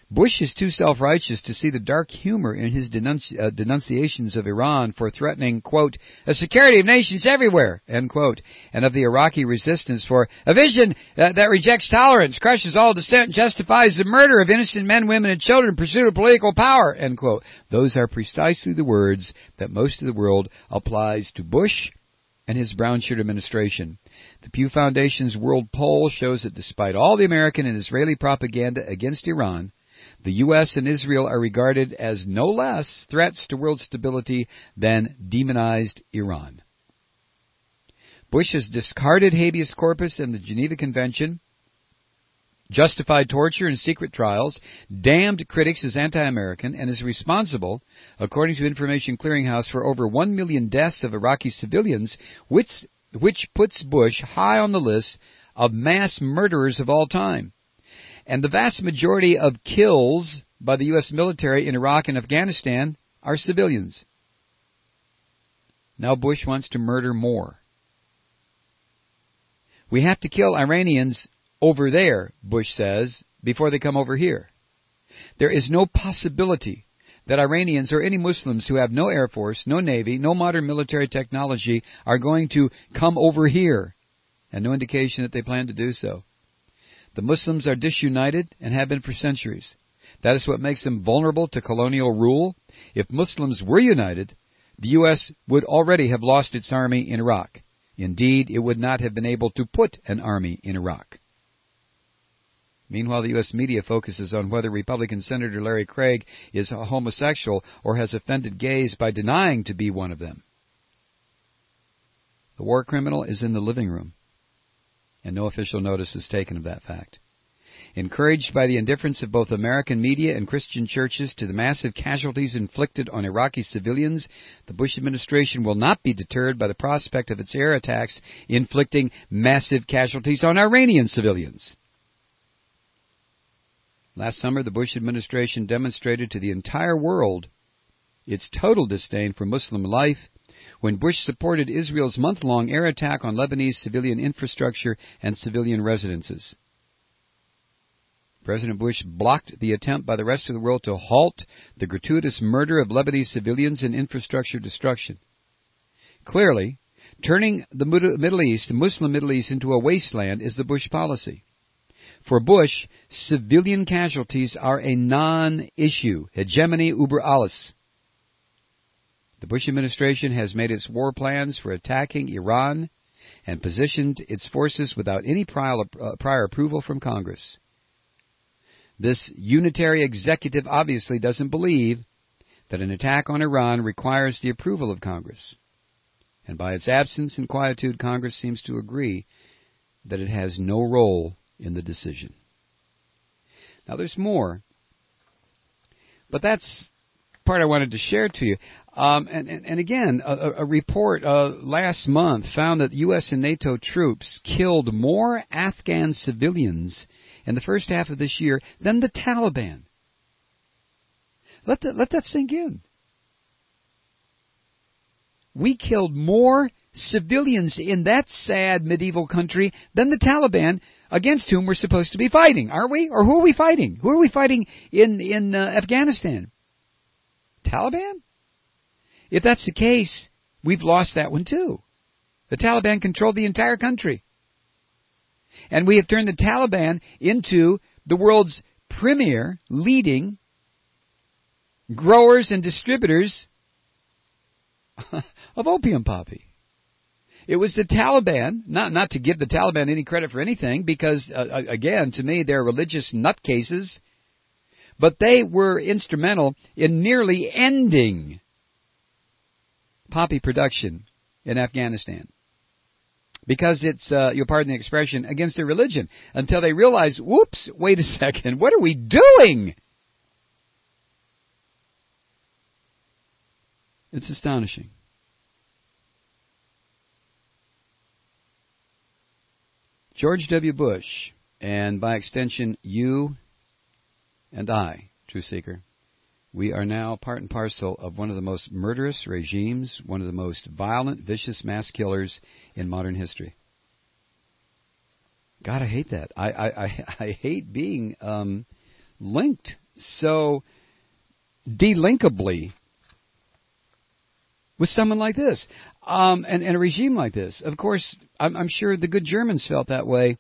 Bush is too self-righteous to see the dark humor in his denunciations of Iran for threatening, quote, a security of nations everywhere, end quote, and of the Iraqi resistance for a vision that rejects tolerance, crushes all dissent, and justifies the murder of innocent men, women, and children in pursuit of political power, end quote. Those are precisely the words that most of the world applies to Bush and his brown shirt administration. The Pew Foundation's world poll shows that despite all the American and Israeli propaganda against Iran, the U.S. and Israel are regarded as no less threats to world stability than demonized Iran. Bush has discarded habeas corpus and the Geneva Convention, justified torture and secret trials, damned critics as anti-American, and is responsible, according to Information Clearinghouse, for over 1 million deaths of Iraqi civilians, which puts Bush high on the list of mass murderers of all time. And the vast majority of kills by the U.S. military in Iraq and Afghanistan are civilians. Now Bush wants to murder more. We have to kill Iranians over there, Bush says, before they come over here. There is no possibility that Iranians or any Muslims who have no air force, no navy, no modern military technology are going to come over here, and no indication that they plan to do so. The Muslims are disunited and have been for centuries. That is what makes them vulnerable to colonial rule. If Muslims were united, the U.S. would already have lost its army in Iraq. Indeed, it would not have been able to put an army in Iraq. Meanwhile, the U.S. media focuses on whether Republican Senator Larry Craig is a homosexual or has offended gays by denying to be one of them. The war criminal is in the living room, and no official notice is taken of that fact. Encouraged by the indifference of both American media and Christian churches to the massive casualties inflicted on Iraqi civilians, the Bush administration will not be deterred by the prospect of its air attacks inflicting massive casualties on Iranian civilians. Last summer, the Bush administration demonstrated to the entire world its total disdain for Muslim life when Bush supported Israel's month-long air attack on Lebanese civilian infrastructure and civilian residences. President Bush blocked the attempt by the rest of the world to halt the gratuitous murder of Lebanese civilians and infrastructure destruction. Clearly, turning the Muslim Middle East into a wasteland is the Bush policy. For Bush, civilian casualties are a non-issue. Hegemony über alles. The Bush administration has made its war plans for attacking Iran and positioned its forces without any prior approval from Congress. This unitary executive obviously doesn't believe that an attack on Iran requires the approval of Congress. And by its absence and quietude, Congress seems to agree that it has no role in the decision. Now there's more, but that's part I wanted to share to you. And again, a report last month found that U.S. and NATO troops killed more Afghan civilians in the first half of this year than the Taliban. Let that sink in. We killed more civilians in that sad medieval country than the Taliban, against whom we're supposed to be fighting, aren't we? Or who are we fighting? Who are we fighting in Afghanistan? Taliban? If that's the case, we've lost that one too. The Taliban controlled the entire country. And we have turned the Taliban into the world's premier leading growers and distributors of opium poppy. It was the Taliban, not to give the Taliban any credit for anything, because, again, to me, they're religious nutcases, but they were instrumental in nearly ending poppy production in Afghanistan. Because it's, you'll pardon the expression, against their religion, until they realize, whoops, wait a second, what are we doing? It's astonishing. George W. Bush, and by extension, you and I, True Seeker, we are now part and parcel of one of the most murderous regimes, one of the most violent, vicious mass killers in modern history. God, I hate that. I hate being linked so delinkably with someone like this, and a regime like this. Of course, I'm sure the good Germans felt that way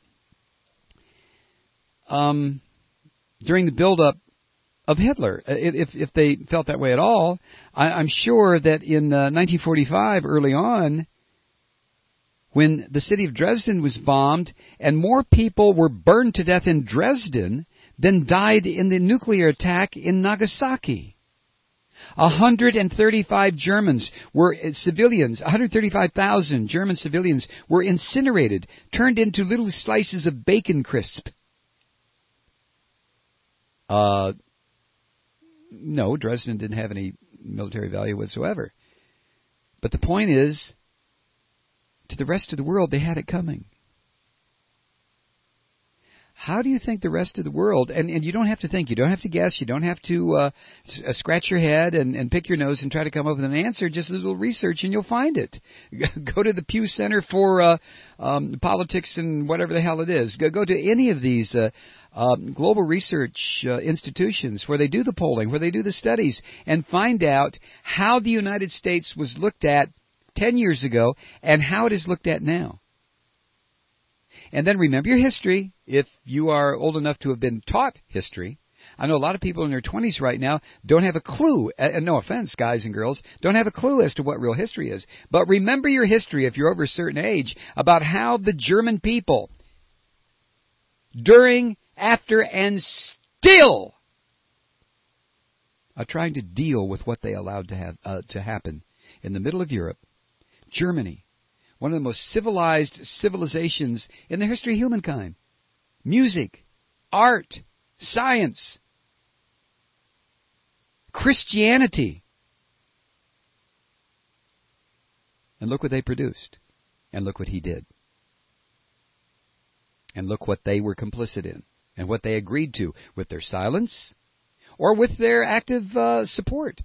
during the build-up of Hitler. If they felt that way at all, I'm sure that in 1945, early on, when the city of Dresden was bombed and more people were burned to death in Dresden than died in the nuclear attack in Nagasaki. 135 Germans were civilians, 135,000 German civilians were incinerated, turned into little slices of bacon crisp. No, Dresden didn't have any military value whatsoever. But the point is, to the rest of the world, they had it coming. How do you think the rest of the world, and you don't have to think, you don't have to guess, you don't have to scratch your head and pick your nose and try to come up with an answer, just a little research and you'll find it. Go to the Pew Center for Politics and whatever the hell it is. Go to any of these global research institutions where they do the polling, where they do the studies, and find out how the United States was looked at 10 years ago and how it is looked at now. And then remember your history, if you are old enough to have been taught history. I know a lot of people in their 20s right now don't have a clue, and no offense, guys and girls, don't have a clue as to what real history is. But remember your history, if you're over a certain age, about how the German people, during, after, and still, are trying to deal with what they allowed to have to happen in the middle of Europe. Germany, one of the most civilized civilizations in the history of humankind. Music, art, science, Christianity. And look what they produced. And look what he did. And look what they were complicit in. And what they agreed to with their silence or with their active support.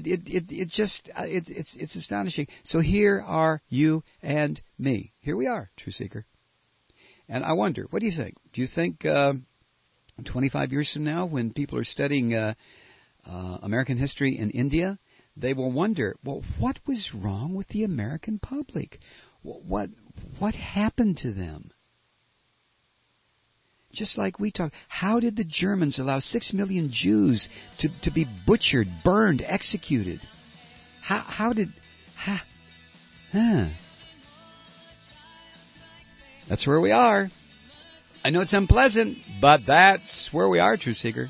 It's astonishing. So here are you and me. Here we are, True Seeker. And I wonder, what do you think? Do you think 25 years from now, when people are studying American history in India, they will wonder, well, what was wrong with the American public? What happened to them? Just like we talk, how did the Germans allow 6 million Jews to be butchered, burned, executed? That's where we are. I know it's unpleasant, but that's where we are, True Seeker.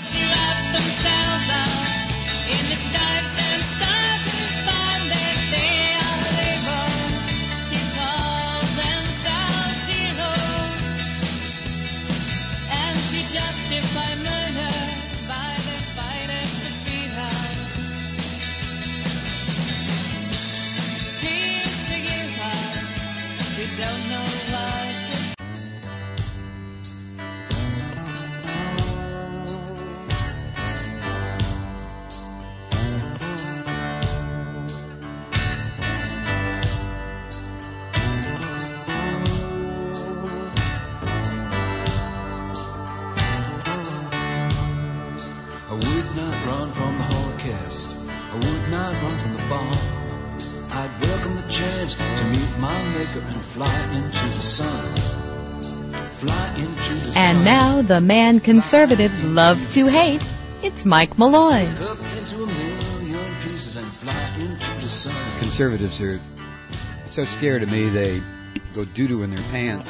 And now, the man conservatives love to hate. It's Mike Malloy. Conservatives are so scared of me, they go doo-doo in their pants.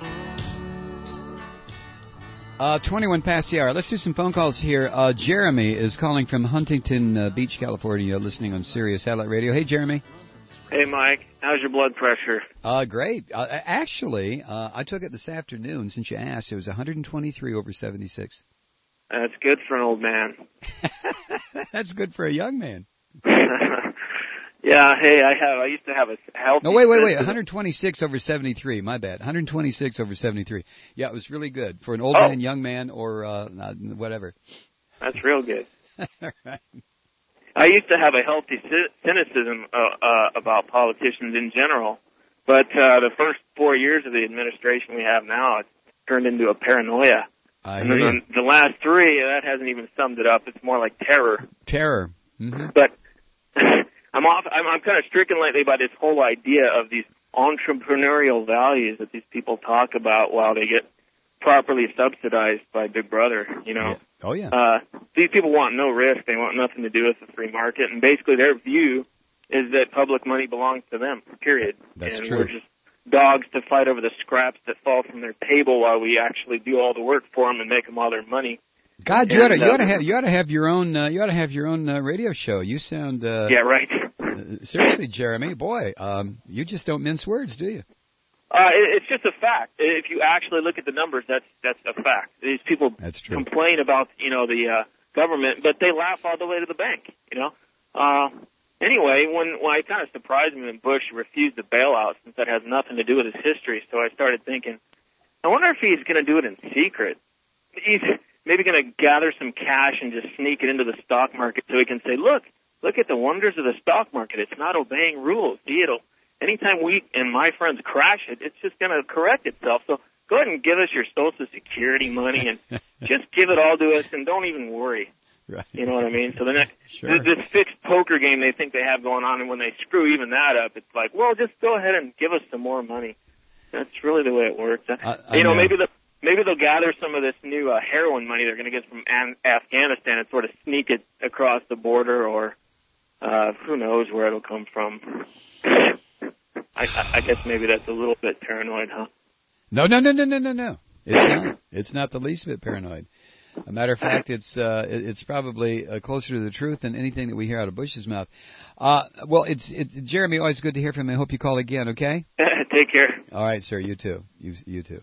21 past the hour. Let's do some phone calls here. Jeremy is calling from Huntington Beach, California, listening on Sirius Satellite Radio. Hey, Jeremy. Hey, Mike. How's your blood pressure? Great. Actually, I took it this afternoon. Since you asked, it was 123 over 76. That's good for an old man. That's good for a young man. Yeah, hey, I used to have a healthy... No, wait. 126 over 73. My bad. 126 over 73. Yeah, it was really good for an old man, young man, or whatever. That's real good. Right. I used to have a healthy cynicism about politicians in general, but the first 4 years of the administration we have now, it's turned into a paranoia. And then the last three, that hasn't even summed it up. It's more like terror. Terror. Mm-hmm. But I'm kind of stricken lately by this whole idea of these entrepreneurial values that these people talk about while they get properly subsidized by Big Brother, you know. Yeah. Oh, yeah. These people want no risk. They want nothing to do with the free market. And basically their view is that public money belongs to them, period. That's and true. We're just dogs to fight over the scraps that fall from their table while we actually do all the work for them and make them all their money. God, you ought to have your own radio show. You sound yeah, right. Seriously, Jeremy, boy, you just don't mince words, do you? It's just a fact. If you actually look at the numbers, that's a fact. These people complain about the government, but they laugh all the way to the bank. Anyway, when I kind of surprised me when Bush refused the bailout, since that has nothing to do with his history, so I started thinking, I wonder if he's going to do it in secret. He's maybe going to gather some cash and just sneak it into the stock market so he can say, look at the wonders of the stock market. It's not obeying rules. See, anytime we and my friends crash it, it's just going to correct itself. So go ahead and give us your Social Security money and just give it all to us and don't even worry. Right. You know what I mean? So the next, sure. This fixed poker game they think they have going on, and when they screw even that up, it's like, well, just go ahead and give us some more money. That's really the way it works. Maybe they'll gather some of this new heroin money they're going to get from Afghanistan and sort of sneak it across the border, or who knows where it'll come from. I guess maybe that's a little bit paranoid, huh? No. It's not. It's not the least bit paranoid. A matter of fact, it's probably closer to the truth than anything that we hear out of Bush's mouth. Well, it's Jeremy. Always good to hear from you. I hope you call again. Okay. Take care. All right, sir. You too. You too.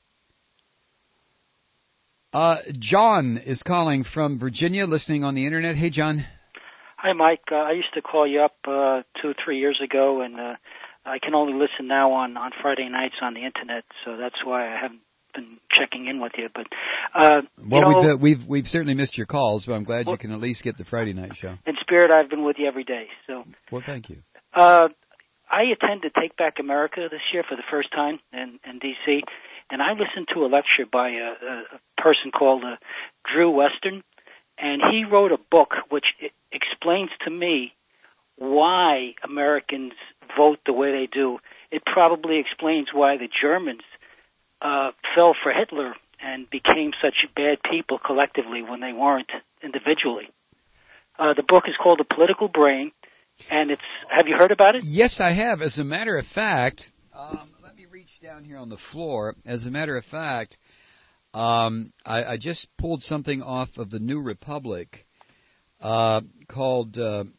John is calling from Virginia, listening on the internet. Hey, John. Hi, Mike. I used to call you up 2 or 3 years ago, and I can only listen now on Friday nights on the internet, so that's why I haven't been checking in with you. But we've certainly missed your calls, but I'm glad you can at least get the Friday night show. In spirit, I've been with you every day. So. Well, thank you. I attended Take Back America this year for the first time in D.C., and I listened to a lecture by a person called Drew Western, and he wrote a book which explains to me why Americans vote the way they do. It probably explains why the Germans fell for Hitler and became such bad people collectively when they weren't individually. The book is called The Political Brain, and have you heard about it? Yes, I have. As a matter of fact, let me reach down here on the floor. As a matter of fact, I just pulled something off of the New Republic called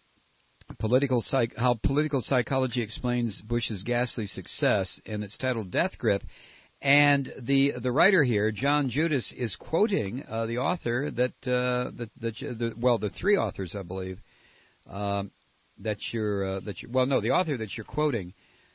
How Political Psychology Explains Bush's Ghastly Success, and it's titled Death Grip. And the writer here, John Judas, is quoting the author the three authors, I believe, the author that you're quoting,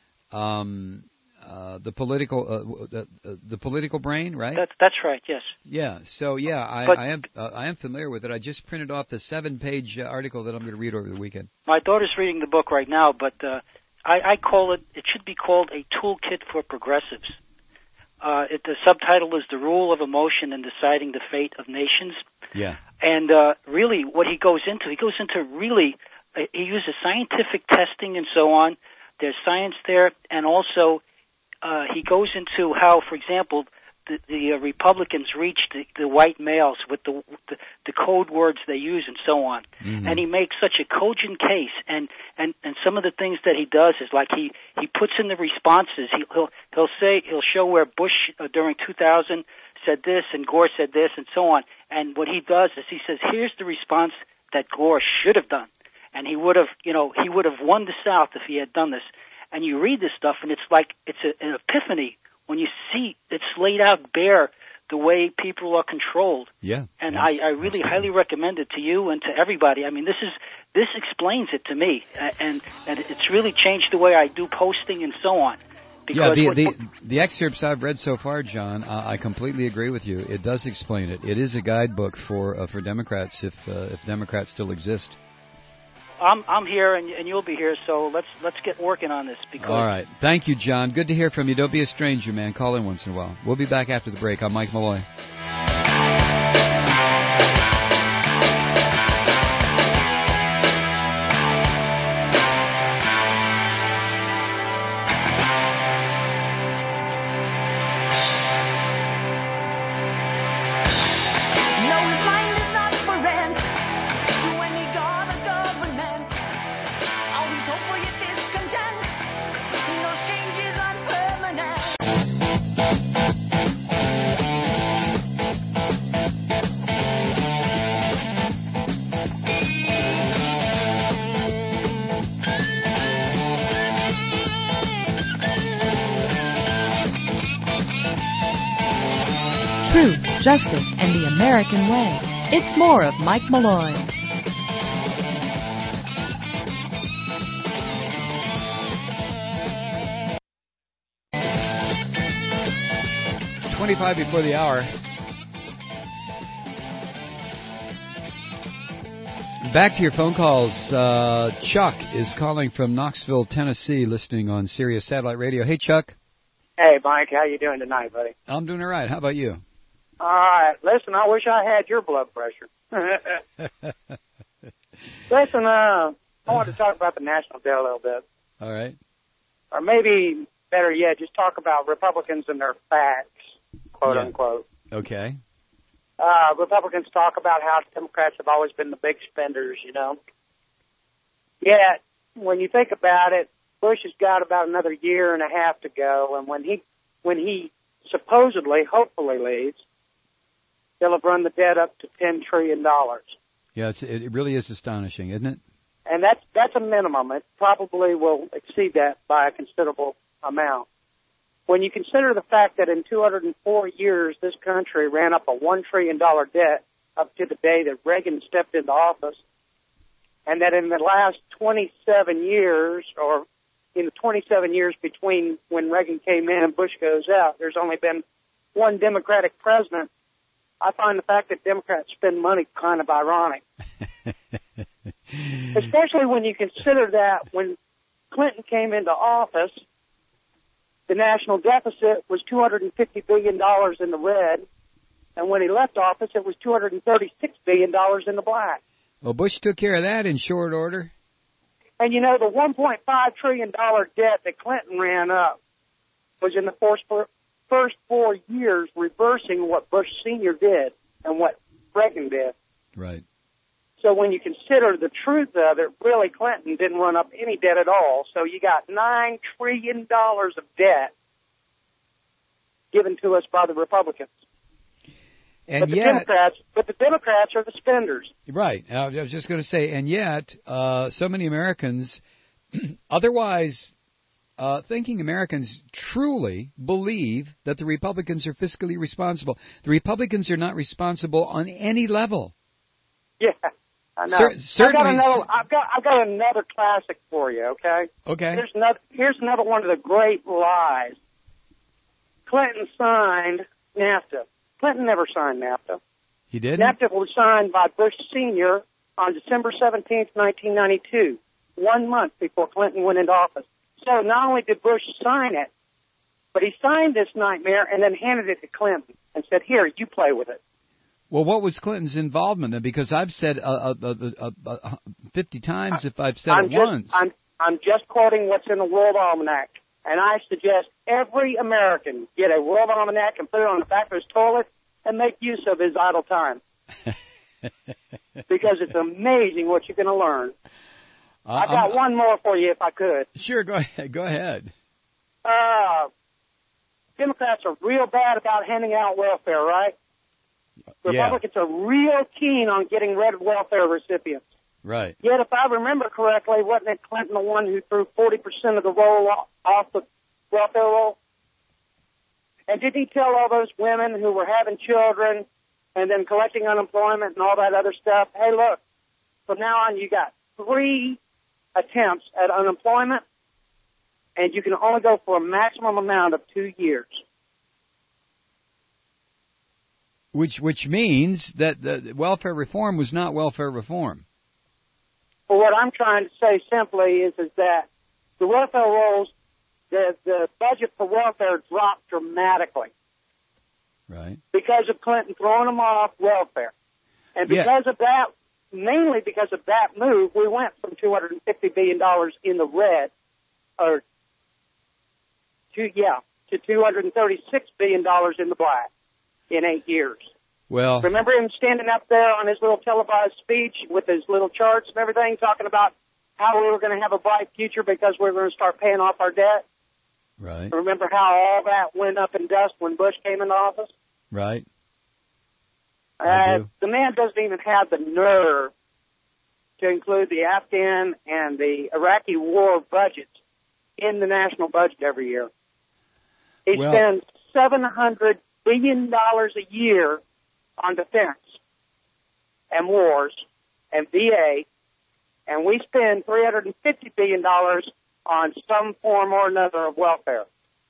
the political brain, right? That's right. Yes. Yeah. So I am familiar with it. I just printed off the 7-page article that I'm going to read over the weekend. My daughter's reading the book right now, but I call it. It should be called A Toolkit for Progressives. The subtitle is The Rule of Emotion in Deciding the Fate of Nations. Yeah. And really what he goes into really, he uses scientific testing and so on. There's science there, and also he goes into how, for example, the Republicans reach the white males with the code words they use and so on. Mm-hmm. And he makes such a cogent case, and some of the things that he does is like he puts in the responses. He'll show where Bush during 2000 said this and Gore said this and so on. And what he does is he says, here's the response that Gore should have done, and he would have won the South if he had done this. And you read this stuff, and it's like it's an epiphany when you see it's laid out bare the way people are controlled. Yeah. And I really highly recommend it to you and to everybody. I mean, this explains it to me, and it's really changed the way I do posting and so on. Because the excerpts I've read so far, John, I completely agree with you. It does explain it. It is a guidebook for Democrats if Democrats still exist. I'm here and you'll be here, so let's get working on this. All right. Thank you, John. Good to hear from you. Don't be a stranger, man. Call in once in a while. We'll be back after the break. I'm Mike Malloy. justice, and the American way. It's more of Mike Malloy. 25 before the hour. Back to your phone calls. Chuck is calling from Knoxville, Tennessee, listening on Sirius Satellite Radio. Hey, Chuck. Hey, Mike. How you doing tonight, buddy? I'm doing all right. How about you? All right. Listen, I wish I had your blood pressure. Listen, I want to talk about the national debt a little bit. All right. Or maybe, better yet, just talk about Republicans and their facts, quote unquote. Okay. Republicans talk about how Democrats have always been the big spenders, you know. Yet, when you think about it, Bush has got about another year and a half to go, and when he supposedly, hopefully leaves, they'll have run the debt up to $10 trillion. Yeah, it really is astonishing, isn't it? And that's a minimum. It probably will exceed that by a considerable amount. When you consider the fact that in 204 years, this country ran up a $1 trillion debt up to the day that Reagan stepped into office, and that in the last 27 years, or in the 27 years between when Reagan came in and Bush goes out, there's only been one Democratic president, I find the fact that Democrats spend money kind of ironic. Especially when you consider that when Clinton came into office, the national deficit was $250 billion in the red, and when he left office, it was $236 billion in the black. Well, Bush took care of that in short order. And, you know, the $1.5 trillion debt that Clinton ran up was in the first 4 years reversing what Bush Sr. did and what Reagan did. Right. So when you consider the truth of it, really Clinton didn't run up any debt at all. So you got $9 trillion of debt given to us by the Republicans. And but the Democrats are the spenders. Right. I was just going to say, and yet, so many Americans, otherwise thinking Americans, truly believe that the Republicans are fiscally responsible. The Republicans are not responsible on any level. Yeah, I know. Certainly. I've got another classic for you. Okay. Okay. Here's another one of the great lies. Clinton signed NAFTA. Clinton never signed NAFTA. He did? NAFTA was signed by Bush Sr. on December 17th, 1992, 1 month before Clinton went into office. So not only did Bush sign it, but he signed this nightmare and then handed it to Clinton and said, here, you play with it. Well, what was Clinton's involvement then? Because I've said 50 times if I've said it once. I'm just quoting what's in the World Almanac. And I suggest every American get a World Almanac and put it on the back of his toilet and make use of his idle time. Because it's amazing what you're going to learn. I've got one more for you if I could. Sure, go ahead. Democrats are real bad about handing out welfare, right? Republicans are real keen on getting rid of welfare recipients. Right. Yet, if I remember correctly, wasn't it Clinton the one who threw 40% of the roll off the welfare roll? And did he tell all those women who were having children and then collecting unemployment and all that other stuff, hey, look, from now on you got 3 attempts at unemployment, and you can only go for a maximum amount of 2 years. Which means that the welfare reform was not welfare reform. Well, what I'm trying to say simply is that the welfare rolls, the budget for welfare dropped dramatically. Right. Because of Clinton throwing them off welfare. And because of that, mainly because of that move, we went from $250 billion in the red, to $236 billion in the black in 8 years. Well, remember him standing up there on his little televised speech with his little charts and everything, talking about how we were going to have a bright future because we were going to start paying off our debt? Right. Remember how all that went up in dust when Bush came into office? Right. The man doesn't even have the nerve to include the Afghan and the Iraqi war budgets in the national budget every year. He spends $700 billion a year on defense and wars and VA, and we spend $350 billion on some form or another of welfare.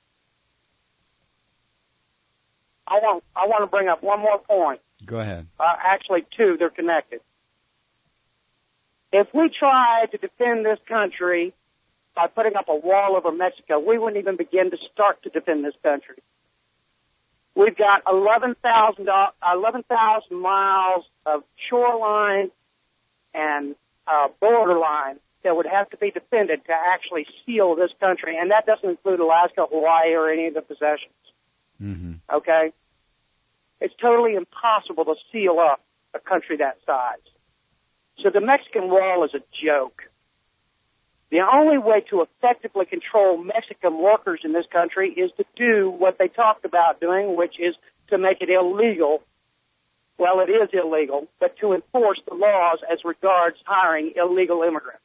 I want to bring up one more point. Go ahead. Actually, two. They're connected. If we try to defend this country by putting up a wall over Mexico, we wouldn't even begin to start to defend this country. We've got 11,000 miles of shoreline and borderline that would have to be defended to actually seal this country, and that doesn't include Alaska, Hawaii, or any of the possessions. Mm-hmm. Okay? It's totally impossible to seal up a country that size. So the Mexican wall is a joke. The only way to effectively control Mexican workers in this country is to do what they talked about doing, which is to make it illegal. Well, it is illegal, but to enforce the laws as regards hiring illegal immigrants.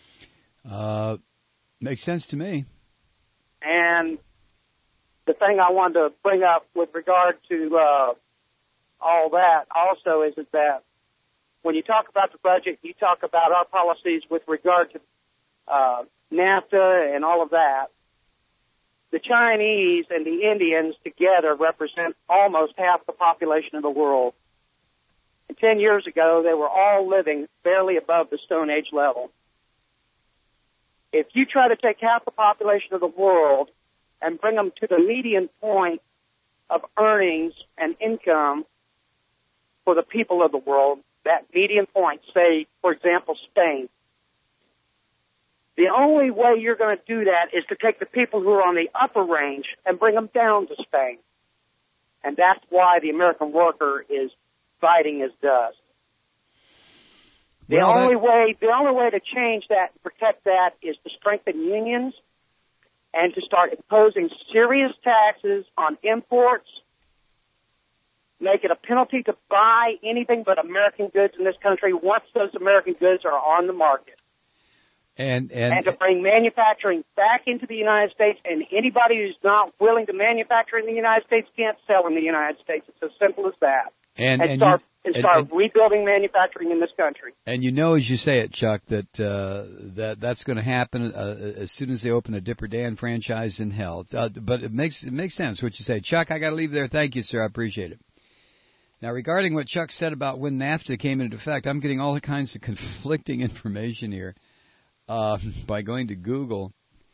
Makes sense to me. And the thing I wanted to bring up with regard to all that also is that when you talk about the budget, you talk about our policies with regard to NAFTA and all of that. The Chinese and the Indians together represent almost half the population of the world. And 10 years ago, they were all living barely above the Stone Age level. If you try to take half the population of the world and bring them to the median point of earnings and income for the people of the world, that median point, say, for example, Spain, the only way you're going to do that is to take the people who are on the upper range and bring them down to Spain. And that's why the American worker is fighting his dust. The only way to change that and protect that is to strengthen unions and to start imposing serious taxes on imports, make it a penalty to buy anything but American goods in this country once those American goods are on the market. And to bring manufacturing back into the United States, and anybody who's not willing to manufacture in the United States can't sell in the United States. It's as simple as that. And start rebuilding manufacturing in this country. And you know, as you say it, Chuck, that's going to happen as soon as they open a Dipper Dan franchise in hell. But it makes sense what you say. Chuck, I got to leave there. Thank you, sir. I appreciate it. Now, regarding what Chuck said about when NAFTA came into effect, I'm getting all kinds of conflicting information here by going to Google.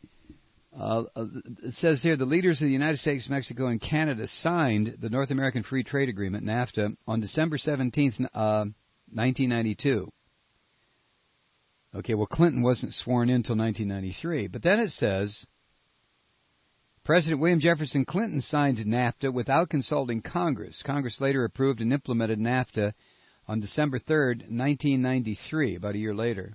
It says here, the leaders of the United States, Mexico, and Canada signed the North American Free Trade Agreement, NAFTA, on December 17th, 1992. Okay, well, Clinton wasn't sworn in until 1993. But then it says, President William Jefferson Clinton signed NAFTA without consulting Congress. Congress later approved and implemented NAFTA on December 3rd, 1993, about a year later.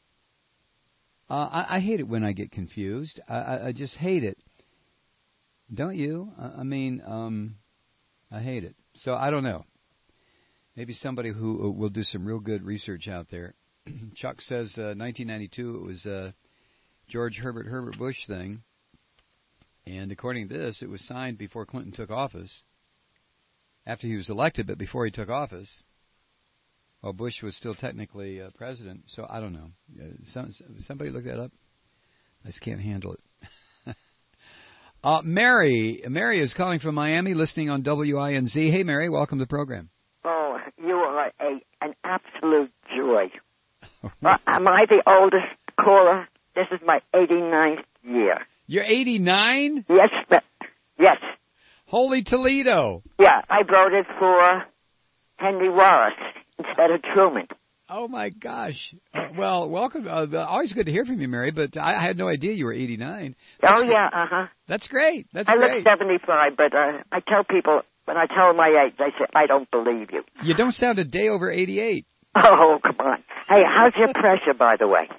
I hate it when I get confused. I just hate it. Don't you? I hate it. So I don't know. Maybe somebody who will do some real good research out there. Chuck says 1992, it was George Herbert Bush thing. And according to this, it was signed before Clinton took office. After he was elected, but before he took office. Well, Bush was still technically president, so I don't know. Somebody look that up? I just can't handle it. Mary is calling from Miami, listening on WINZ. Hey, Mary, welcome to the program. Oh, you are an absolute joy. Am I the oldest caller? This is my 89th year. You're 89? Yes, yes. Holy Toledo. Yeah, I voted for Henry Wallace instead of Truman. Oh, my gosh. Well, welcome. Always good to hear from you, Mary, but I had no idea you were 89. That's great. Yeah, uh-huh. That's great. I look 75, but I tell people, when I tell them my age, they say, I don't believe you. You don't sound a day over 88. Oh, come on. Hey, how's your pressure, by the way?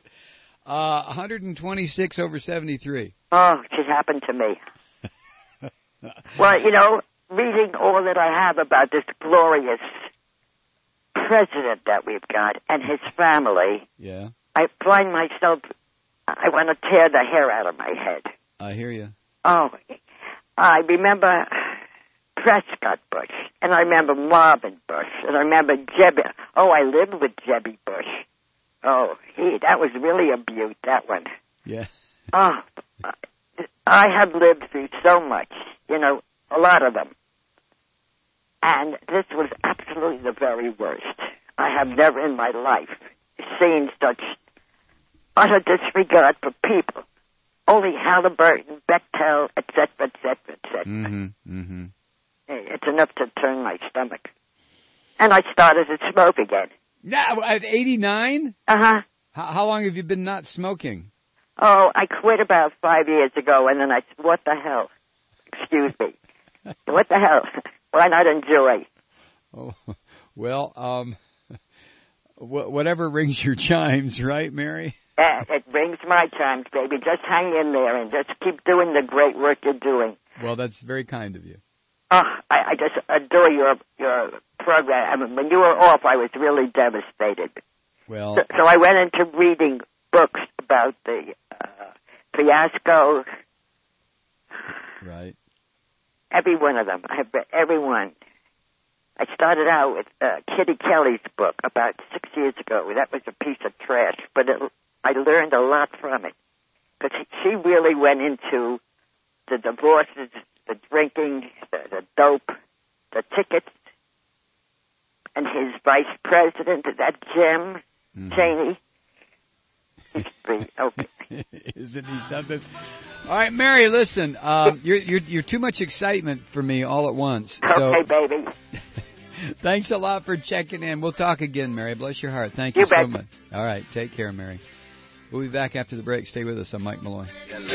126 over 73. Oh, it just happened to me. Well, you know, reading all that I have about this glorious president that we've got and his family, yeah, I find myself, I want to tear the hair out of my head. I hear you. Oh, I remember Prescott Bush. And I remember Marvin Bush. And I remember Jebby. Oh, I lived with Jebby Bush. Oh, that was really a beaut, that one. Yeah. Oh, I have lived through so much, a lot of them. And this was absolutely the very worst. I have never in my life seen such utter disregard for people. Only Halliburton, Bechtel, etc., etc., etc. Mm-hmm. It's enough to turn my stomach. And I started to smoke again. Now, at 89? Uh-huh. How long have you been not smoking? Oh, I quit about 5 years ago, and then I said, what the hell? Excuse me. What the hell? Why not enjoy? Oh, well, whatever rings your chimes, right, Mary? It rings my chimes, baby. Just hang in there and just keep doing the great work you're doing. Well, that's very kind of you. Oh, I just adore your program. I mean, when you were off, I was really devastated. Well, so I went into reading books about the fiasco. Right. Every one of them. I have read every one. I started out with Kitty Kelly's book about 6 years ago. That was a piece of trash, but I learned a lot from it. Because she really went into the divorces, the drinking, the dope, the tickets, and his vice president, that Jim Cheney. Okay. Isn't he something? All right, Mary, listen. You're too much excitement for me all at once. Okay, baby. Thanks a lot for checking in. We'll talk again, Mary. Bless your heart. Thank you so much. All right, take care, Mary. We'll be back after the break. Stay with us. I'm Mike Malloy.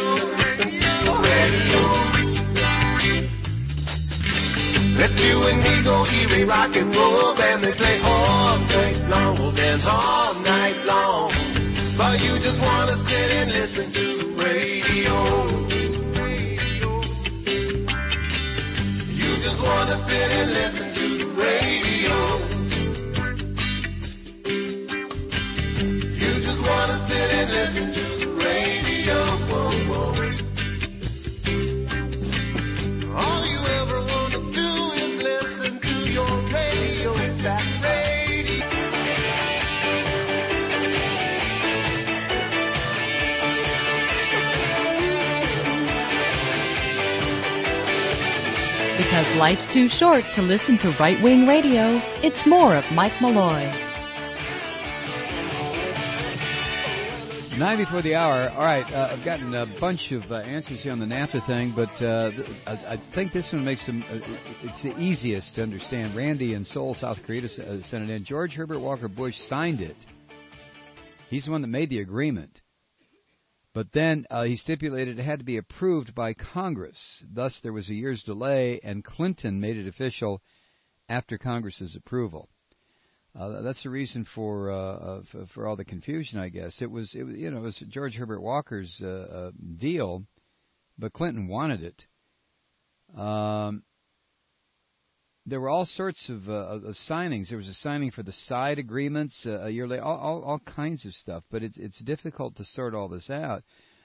Let you and me go Erie rock and roll band. They play all night long. We'll dance all night long. But you just want to sit and listen to the radio. You just want to sit and listen to the radio. You just want to sit and listen to the radio. Whoa, whoa. All you ever want to do is listen to your radio. It's that radio. Because life's too short to listen to right-wing radio, it's more of Mike Malloy. 9 before the hour. All right, I've gotten a bunch of answers here on the NAFTA thing, but I think this one makes them. It's the easiest to understand. Randy in Seoul, South Korea, sent it in. George Herbert Walker Bush signed it. He's the one that made the agreement. But then he stipulated it had to be approved by Congress. Thus, there was a year's delay, and Clinton made it official after Congress's approval. That's the reason for all the confusion, I guess. It was George Herbert Walker's deal, but Clinton wanted it. There were all sorts of signings. There was a signing for the side agreements a year later, all kinds of stuff. But it's difficult to sort all this out.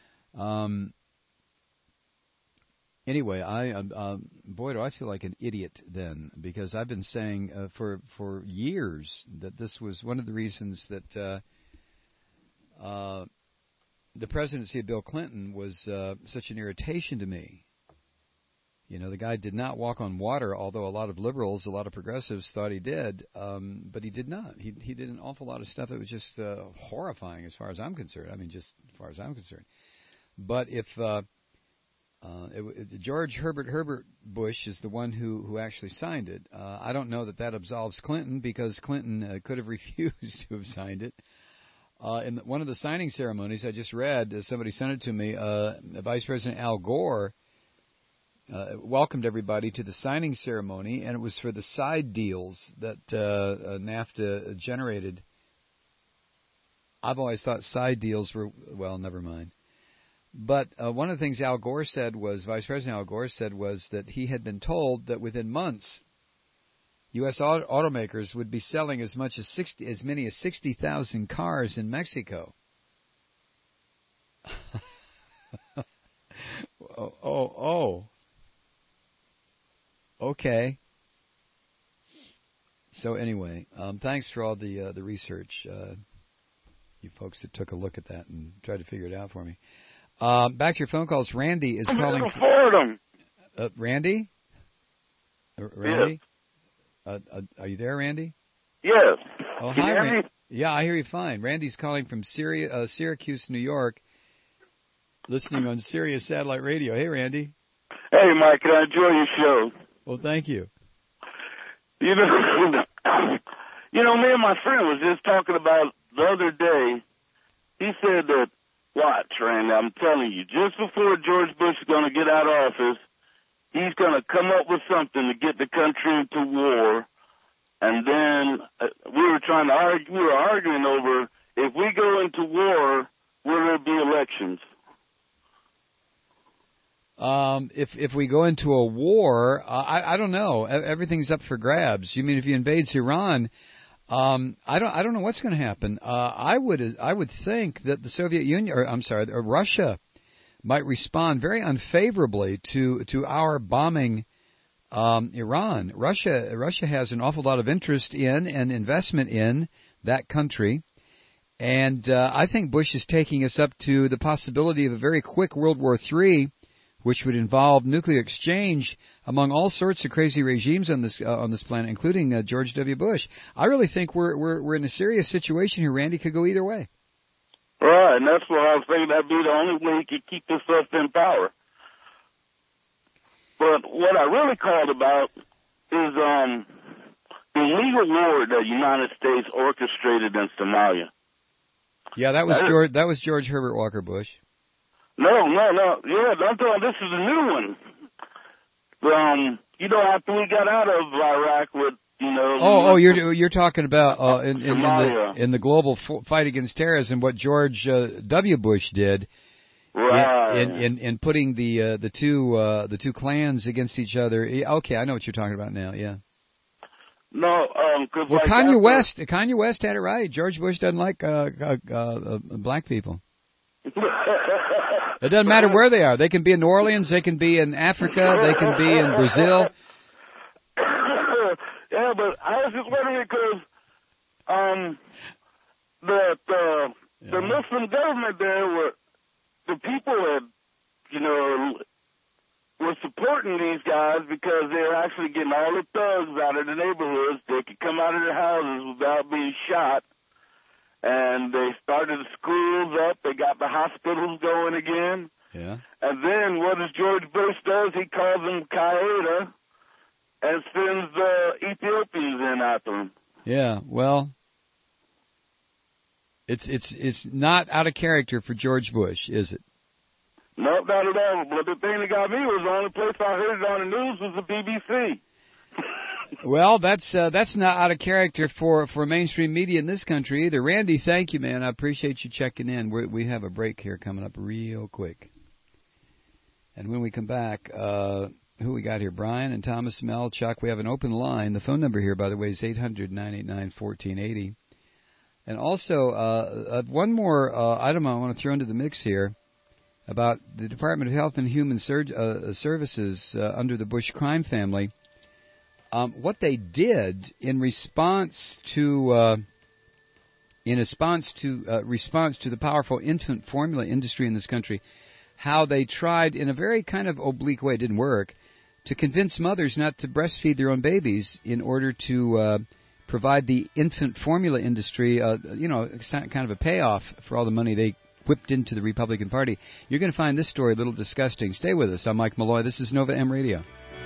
Anyway, boy, do I feel like an idiot then, because I've been saying for years that this was one of the reasons that the presidency of Bill Clinton was such an irritation to me. You know, the guy did not walk on water, although a lot of liberals, a lot of progressives thought he did, but he did not. He did an awful lot of stuff that was just horrifying as far as I'm concerned. I mean, just as far as I'm concerned. But if George Herbert Bush is the one who actually signed it, I don't know that absolves Clinton, because Clinton could have refused to have signed it. In one of the signing ceremonies I just read, somebody sent it to me, Vice President Al Gore welcomed everybody to the signing ceremony, and it was for the side deals that NAFTA generated. I've always thought side deals were, well, never mind. But one of the things Vice President Al Gore said was that he had been told that within months, U.S. automakers would be selling as many as 60,000 cars in Mexico. Oh. Okay. So anyway, thanks for all the research. You folks that took a look at that and tried to figure it out for me. Back to your phone calls. Randy is calling. Fordham. Randy? Randy? Yes. Are you there, Randy? Yes. Oh, hi, Randy. Yeah, I hear you fine. Randy's calling from Syracuse, New York, listening on Sirius Satellite Radio. Hey, Randy. Hey, Mike, I enjoy your show. Well, thank you. You know, me and my friend was just talking about the other day. He said that, watch, Randy, I'm telling you, just before George Bush is going to get out of office, he's going to come up with something to get the country into war. And then we were arguing over, if we go into war, will there be elections? If we go into a war, I don't know. Everything's up for grabs. You mean if he invades Iran? I don't know what's going to happen. I would think that the Soviet Union, or Russia, might respond very unfavorably to our bombing Iran. Russia has an awful lot of interest in and investment in that country, and I think Bush is taking us up to the possibility of a very quick World War III, which would involve nuclear exchange among all sorts of crazy regimes on this planet, including George W. Bush. I really think we're in a serious situation here. Randy, could go either way. Right, and that's what I was thinking. That'd be the only way he could keep this stuff in power. But what I really called about is the illegal war that the United States orchestrated in Somalia. Yeah, that was George Herbert Walker Bush. No. Yeah, I'm talking. This is a new one. After we got out of Iraq with, you're talking about in the global fight against terrorism, what George W. Bush did, right? In putting the two clans against each other. Okay, I know what you're talking about now. Yeah. No, well, Kanye West had it right. George Bush doesn't like black people. It doesn't matter where they are. They can be in New Orleans. They can be in Africa. They can be in Brazil. Yeah, but I was just wondering because the Muslim government there the people that were supporting these guys because they were actually getting all the thugs out of the neighborhoods. They could come out of their houses without being shot. And they started the schools up. They got the hospitals going again. Yeah. And then what does George Bush does? He calls them Qaeda and sends the Ethiopians in after them. Yeah. Well, it's not out of character for George Bush, is it? No, not at all. But the thing that got me was the only place I heard it on the news was the BBC. Well, that's not out of character for mainstream media in this country either. Randy, thank you, man. I appreciate you checking in. We have a break here coming up real quick. And when we come back, who we got here? Brian and Thomas, Mel, Chuck. We have an open line. The phone number here, by the way, is 800-989-1480. And also, one more item I want to throw into the mix here about the Department of Health and Human Services under the Bush crime family. What they did in response to the powerful infant formula industry in this country, how they tried in a very kind of oblique way, it didn't work, to convince mothers not to breastfeed their own babies in order to provide the infant formula industry, kind of a payoff for all the money they whipped into the Republican Party. You're going to find this story a little disgusting. Stay with us. I'm Mike Malloy. This is Nova M Radio.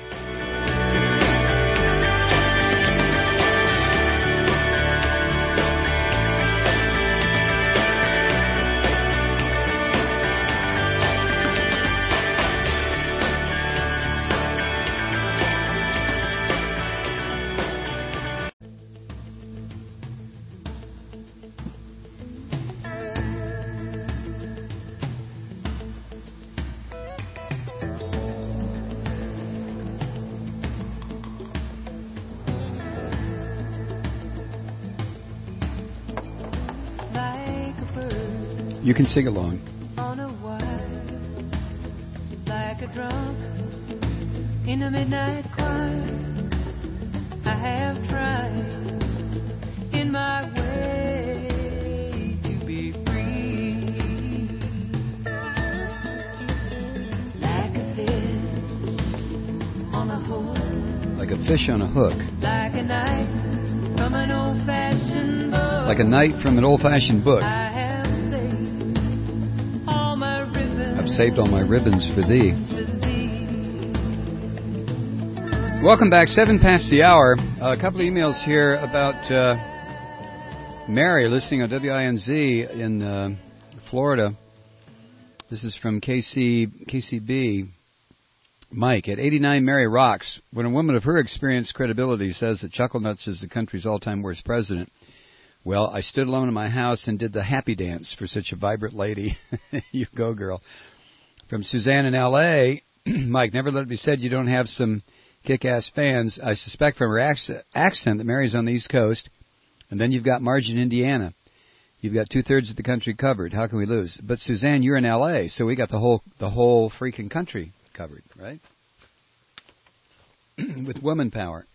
You can sing along. On a wire, like a drum in a midnight choir. I have tried fish on a hook. Like a night from an old-fashioned book. Like a night from an old-fashioned book. I have saved all my ribbons. I've saved all my ribbons for thee. Welcome back, 7 past the hour. A couple of emails here about Mary listening on WINZ in Florida. This is from KCB. Mike, at 89, Mary rocks. When a woman of her experience credibility says that Chucklenuts is the country's all-time worst president, well, I stood alone in my house and did the happy dance for such a vibrant lady. You go, girl. From Suzanne in L.A., Mike, never let it be said you don't have some kick-ass fans. I suspect from her accent that Mary's on the East Coast. And then you've got Marge in Indiana. You've got two-thirds of the country covered. How can we lose? But Suzanne, you're in L.A., so we got the whole freaking country covered, right? With woman power.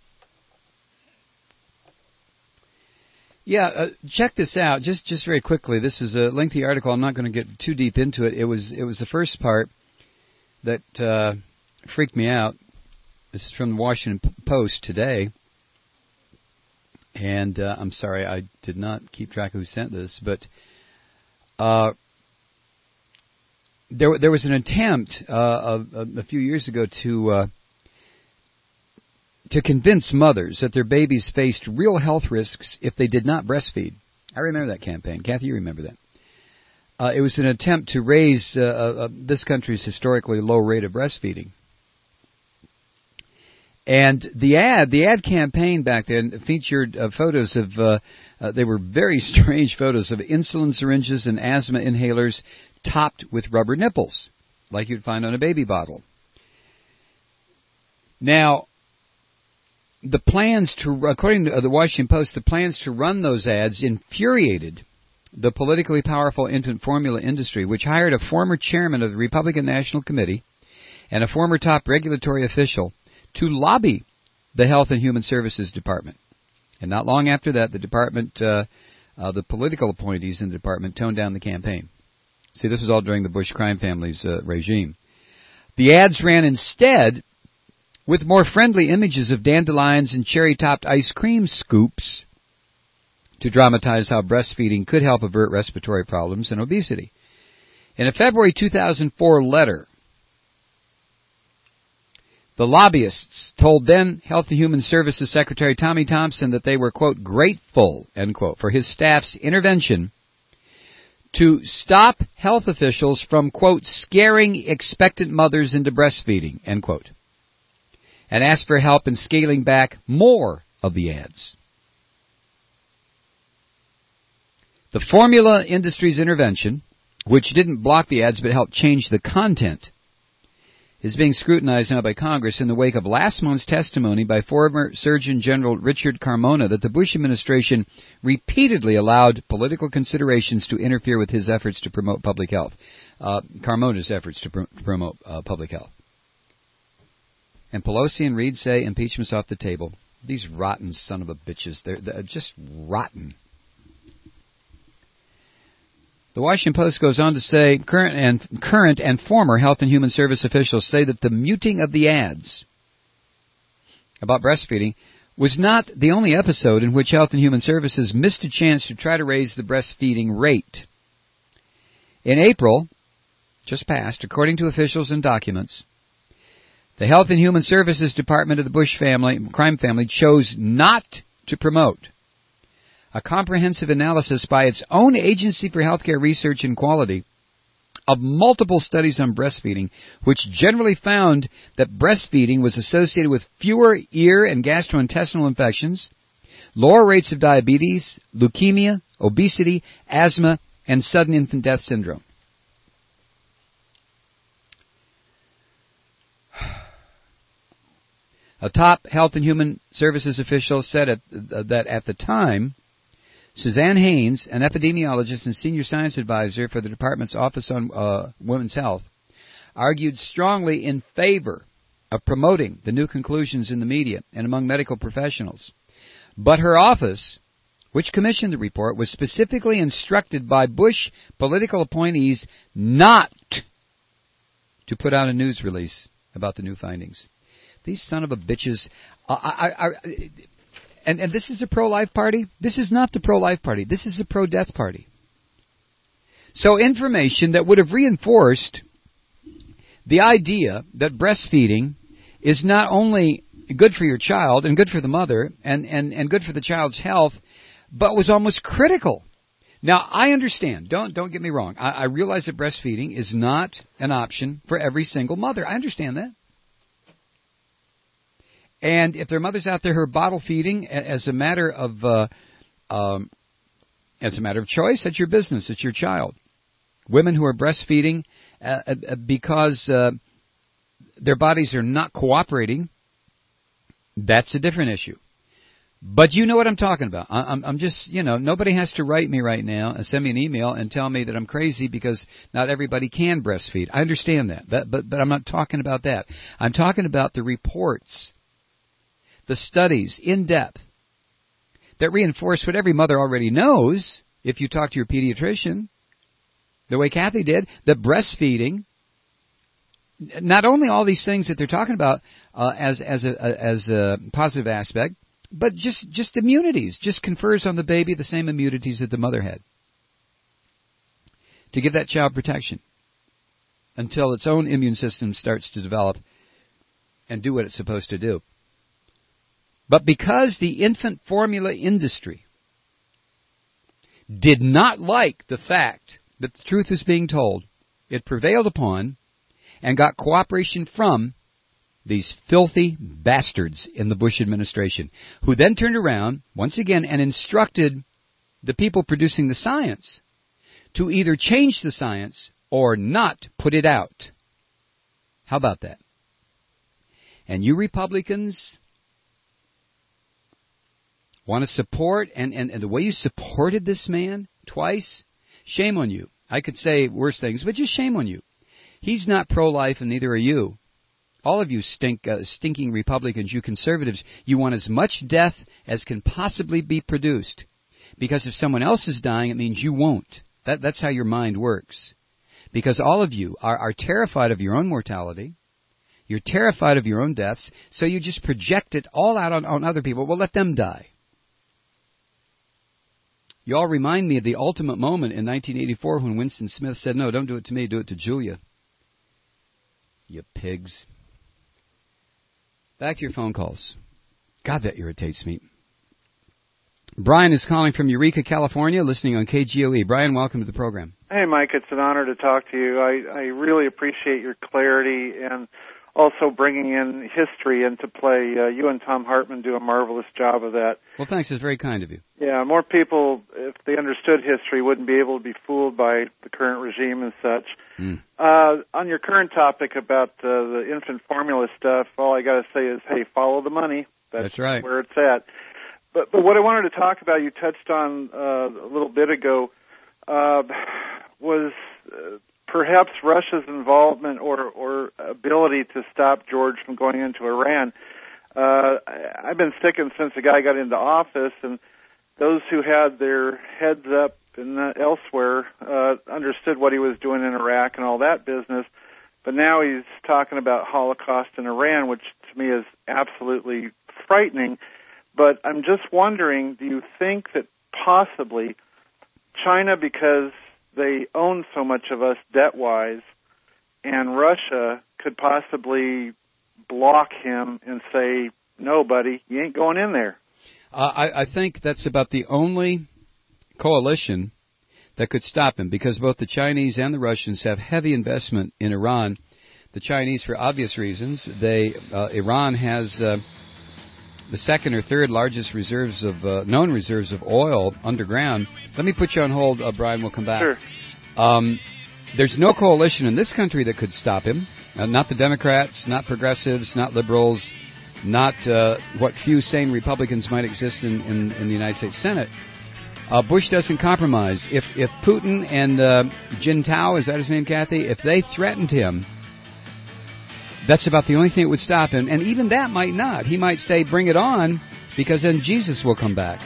Yeah, check this out. Just very quickly. This is a lengthy article. I'm not going to get too deep into it. It was the first part that freaked me out. This is from the Washington Post today. And I'm sorry, I did not keep track of who sent this, but there was an attempt a few years ago to convince mothers that their babies faced real health risks if they did not breastfeed. I remember that campaign. Kathy, you remember that. It was an attempt to raise this country's historically low rate of breastfeeding. And the ad campaign back then featured photos of, they were very strange photos of insulin syringes and asthma inhalers topped with rubber nipples, like you'd find on a baby bottle. Now, the plans according to the Washington Post, the plans to run those ads infuriated the politically powerful infant formula industry, which hired a former chairman of the Republican National Committee and a former top regulatory official to lobby the Health and Human Services Department. And not long after that, the department, the political appointees in the department toned down the campaign. See, this was all during the Bush crime family's regime. The ads ran instead with more friendly images of dandelions and cherry-topped ice cream scoops to dramatize how breastfeeding could help avert respiratory problems and obesity. In a February 2004 letter, the lobbyists told then Health and Human Services Secretary Tommy Thompson that they were, quote, grateful, end quote, for his staff's intervention to stop health officials from, quote, scaring expectant mothers into breastfeeding, end quote, and asked for help in scaling back more of the ads. The formula industry's intervention, which didn't block the ads but helped change the content, is being scrutinized now by Congress in the wake of last month's testimony by former Surgeon General Richard Carmona that the Bush administration repeatedly allowed political considerations to interfere with his efforts to promote public health. Carmona's efforts to promote public health. And Pelosi and Reid say impeachment's off the table. These rotten son of a bitches. They're just rotten. The Washington Post goes on to say current and former Health and Human Service officials say that the muting of the ads about breastfeeding was not the only episode in which Health and Human Services missed a chance to try to raise the breastfeeding rate. In April, just passed, according to officials and documents, the Health and Human Services Department of the Bush crime family chose not to promote a comprehensive analysis by its own Agency for Healthcare Research and Quality of multiple studies on breastfeeding, which generally found that breastfeeding was associated with fewer ear and gastrointestinal infections, lower rates of diabetes, leukemia, obesity, asthma, and sudden infant death syndrome. A top Health and Human Services official said that at the time, Suzanne Haynes, an epidemiologist and senior science advisor for the department's Office on Women's Health, argued strongly in favor of promoting the new conclusions in the media and among medical professionals. But her office, which commissioned the report, was specifically instructed by Bush political appointees not to put out a news release about the new findings. These son of a bitches, And this is a pro-life party? This is not the pro-life party. This is a pro-death party. So information that would have reinforced the idea that breastfeeding is not only good for your child and good for the mother and good for the child's health, but was almost critical. Now, I understand. Don't get me wrong. I realize that breastfeeding is not an option for every single mother. I understand that. And if there are mothers out there who are bottle feeding as a matter of choice, that's your business. It's your child. Women who are breastfeeding because their bodies are not cooperating, that's a different issue. But you know what I'm talking about. I'm just, nobody has to write me right now and send me an email and tell me that I'm crazy because not everybody can breastfeed. I understand that. But I'm not talking about that. I'm talking about the reports, the studies in depth that reinforce what every mother already knows if you talk to your pediatrician, the way Kathy did, that breastfeeding, not only all these things that they're talking about as a positive aspect, but just immunities, just confers on the baby the same immunities that the mother had to give that child protection until its own immune system starts to develop and do what it's supposed to do. But because the infant formula industry did not like the fact that the truth is being told, it prevailed upon and got cooperation from these filthy bastards in the Bush administration, who then turned around, once again, and instructed the people producing the science to either change the science or not put it out. How about that? And you Republicans want to support, and the way you supported this man twice, shame on you. I could say worse things, but just shame on you. He's not pro-life, and neither are you. All of you stinking Republicans, you conservatives, you want as much death as can possibly be produced. Because if someone else is dying, it means you won't. That's how your mind works. Because all of you are terrified of your own mortality. You're terrified of your own deaths, so you just project it all out on other people. Well, let them die. You all remind me of the ultimate moment in 1984 when Winston Smith said, "No, don't do it to me, do it to Julia." You pigs. Back to your phone calls. God, that irritates me. Brian is calling from Eureka, California, listening on KGOE. Brian, welcome to the program. Hey, Mike. It's an honor to talk to you. I really appreciate your clarity and also bringing in history into play. You and Tom Hartman do a marvelous job of that. Well, thanks. It's very kind of you. Yeah, more people, if they understood history, wouldn't be able to be fooled by the current regime and such. On your current topic about the infant formula stuff, all I got to say is, hey, follow the money. That's right. Where it's at. But what I wanted to talk about, you touched on a little bit ago, was perhaps Russia's involvement or ability to stop George from going into Iran. I've been sticking since the guy got into office, and those who had their heads up and elsewhere understood what he was doing in Iraq and all that business. But now he's talking about Holocaust in Iran, which to me is absolutely frightening. But I'm just wondering, do you think that possibly China, because they own so much of us debt-wise, and Russia could possibly block him and say, no, buddy, you ain't going in there? I think that's about the only coalition that could stop him, because both the Chinese and the Russians have heavy investment in Iran. The Chinese, for obvious reasons. Iran has the second or third largest reserves of known reserves of oil underground. Let me put you on hold, Brian. We'll come back. Sure. There's no coalition in this country that could stop him. Not the Democrats, not progressives, not liberals, not what few sane Republicans might exist in the United States Senate. Bush doesn't compromise. If Putin and Jintao, is that his name, Kathy? If they threatened him, that's about the only thing that would stop him. And even that might not. He might say, bring it on, because then Jesus will come back.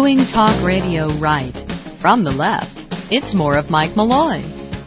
Doing talk radio right. From the left, it's more of Mike Malloy.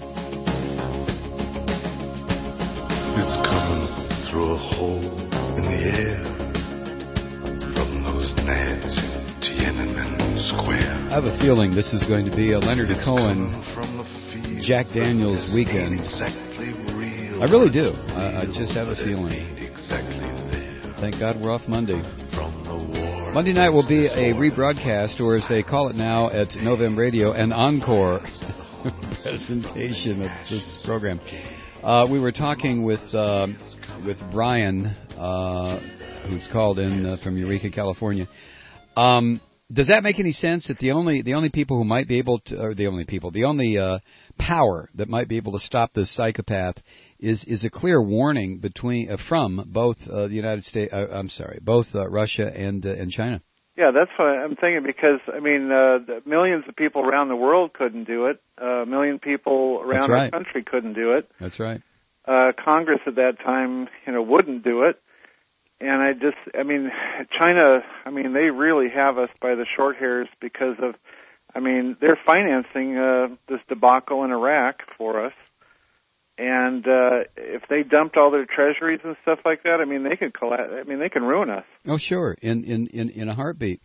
It's coming through a hole in the air from those nads in Tiananmen Square. I have a feeling this is going to be a Leonard Cohen, Jack Daniels weekend. I really do. I just have a feeling. Thank God we're off Monday. Monday night will be a rebroadcast, or as they call it now at Novem Radio, an encore presentation of this program. We were talking with Brian, who's called in from Eureka, California. Does that make any sense that the only people who might be able to, or the only power that might be able to stop this psychopath is a clear warning from both the United States, both Russia and China? Yeah, that's what I'm thinking, because millions of people around the world couldn't do it. A million people around our country couldn't do it. That's right. Congress at that time, wouldn't do it. And China, they really have us by the short hairs because of, they're financing this debacle in Iraq for us. And if they dumped all their treasuries and stuff like that, they could they can ruin us. Oh, sure, in a heartbeat.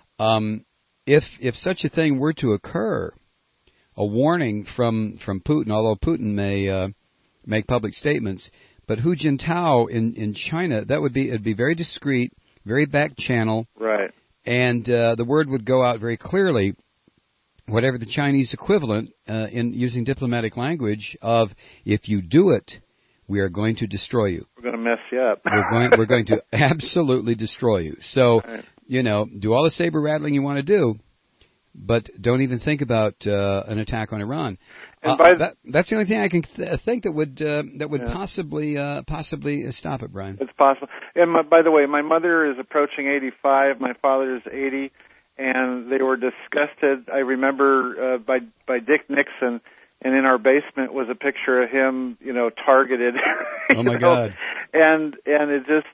If such a thing were to occur, a warning from Putin, although Putin may make public statements, but Hu Jintao in China, it'd be very discreet, very back channel, right? And the word would go out very clearly, whatever the Chinese equivalent in using diplomatic language of, if you do it, we are going to destroy you. We're going to mess you up. We're going to absolutely destroy you. So, right. Do all the saber rattling you want to do, but don't even think about an attack on Iran. That's the only thing I can think that would possibly stop it, Brian. It's possible. And by the way, my mother is approaching 85. My father is 80. And they were disgusted. I remember by Dick Nixon, and in our basement was a picture of him, targeted. Oh my God! And it just,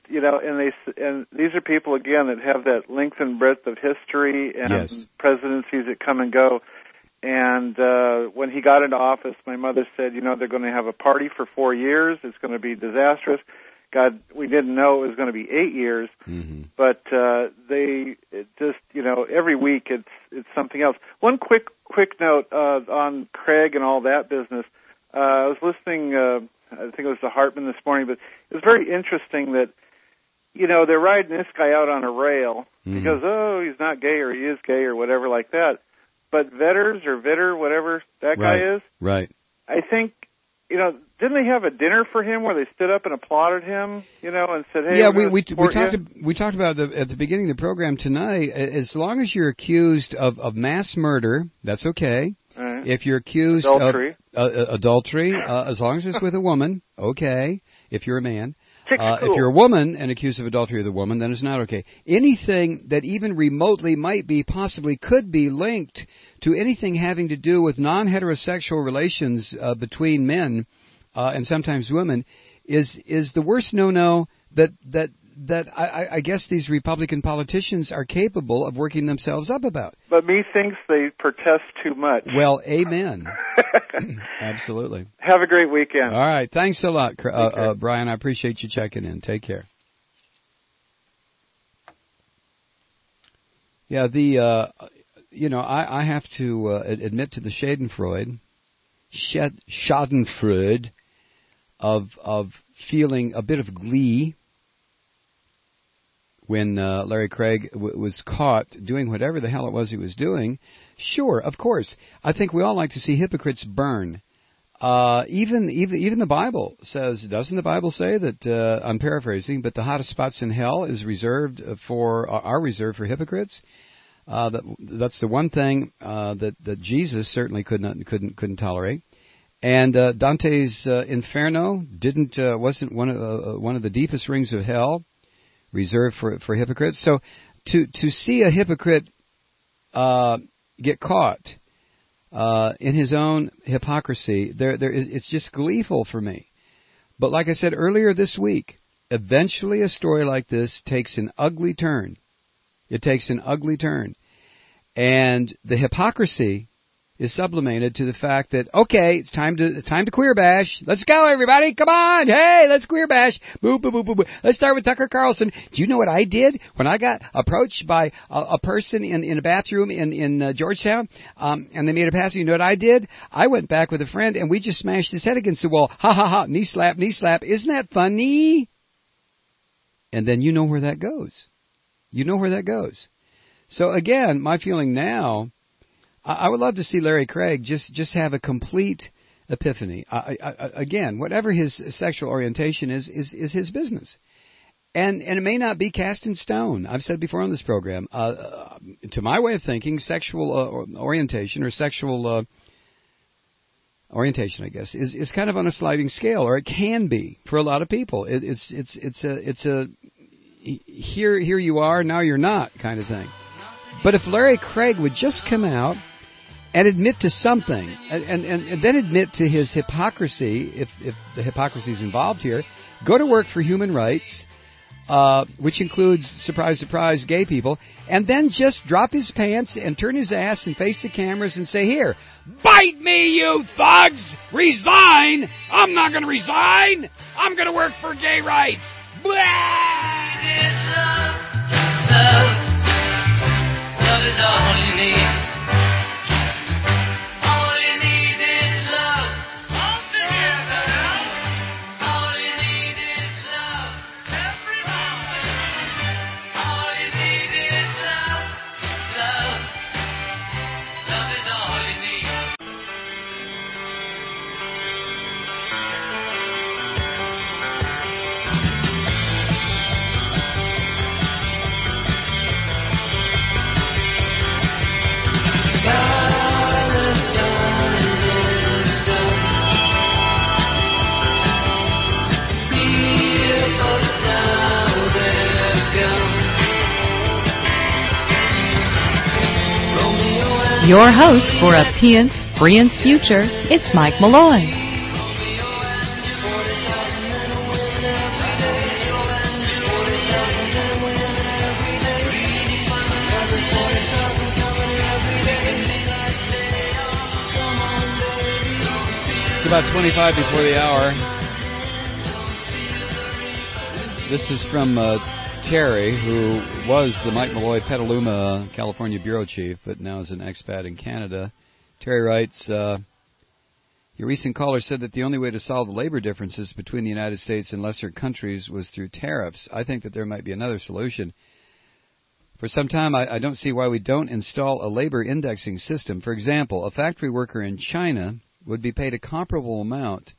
and these are people again that have that length and breadth of history and yes. presidencies that come and go. And when he got into office, my mother said, they're going to have a party for 4 years. It's going to be disastrous. God, we didn't know it was going to be 8 years, mm-hmm. but they just, every week it's something else. One quick note on Craig and all that business. I was listening, I think it was the Hartman this morning, but it was very interesting that, they're riding this guy out on a rail mm-hmm. because, he's not gay or he is gay or whatever like that. But Vetters or Vitter, whatever that guy is, right? I think. Didn't they have a dinner for him where they stood up and applauded him, and said, "Hey, yeah, we talked about at the beginning of the program tonight. As long as you're accused of mass murder, that's okay. Right. If you're accused of adultery, as long as it's with a woman, okay. If you're a man, if you're a woman and accused of adultery with a woman, then it's not okay. Anything that even remotely could be linked to anything having to do with non-heterosexual relations between men and sometimes women is the worst no-no that I guess these Republican politicians are capable of working themselves up about. But methinks they protest too much. Well, amen. Absolutely. Have a great weekend. All right. Thanks a lot, Brian. I appreciate you checking in. Take care. Yeah, I have to admit to the Schadenfreude of feeling a bit of glee when Larry Craig was caught doing whatever the hell it was he was doing. Sure, of course. I think we all like to see hypocrites burn. Even the Bible says, doesn't the Bible say that, I'm paraphrasing, but the hottest spots in hell are reserved for hypocrites? That's the one thing that Jesus certainly couldn't tolerate. And Dante's Inferno wasn't one of the deepest rings of hell reserved for hypocrites. So to see a hypocrite get caught in his own hypocrisy, it's just gleeful for me. But like I said earlier this week, eventually a story like this takes an ugly turn. It takes an ugly turn. And the hypocrisy is sublimated to the fact that, okay, it's time to queer bash. Let's go, everybody. Come on. Hey, let's queer bash. Boo, boo, boo, boo, boo. Let's start with Tucker Carlson. Do you know what I did when I got approached by a person in a bathroom in Georgetown, and they made a pass? You know what I did? I went back with a friend, and we just smashed his head against the wall. Ha, ha, ha. Knee slap, knee slap. Isn't that funny? And then you know where that goes. You know where that goes. So again, my feeling now, I would love to see Larry Craig just have a complete epiphany. Again, whatever his sexual orientation is his business. And it may not be cast in stone. I've said before on this program, to my way of thinking, sexual orientation or sexual orientation, I guess, is kind of on a sliding scale, or it can be for a lot of people. It's a here you are, now you're not kind of thing. But if Larry Craig would just come out and admit to something, and then admit to his hypocrisy, if the hypocrisy is involved here, go to work for human rights, which includes, surprise, surprise, gay people, and then just drop his pants and turn his ass and face the cameras and say, here, bite me, you thugs! Resign! I'm not going to resign! I'm going to work for gay rights! Blah! Love is all you need. All you need is love. All together. All you need is love. Everybody. All you need is love. Love. Love is all you need. Your host for A Piance Future, it's Mike Malloy. It's about 25 before the hour. This is from Terry, who was the Mike Malloy Petaluma, California bureau chief, but now is an expat in Canada. Terry writes, your recent caller said that the only way to solve the labor differences between the United States and lesser countries was through tariffs. I think that there might be another solution. For some time, I don't see why we don't install a labor indexing system. For example, a factory worker in China would be paid a comparable amount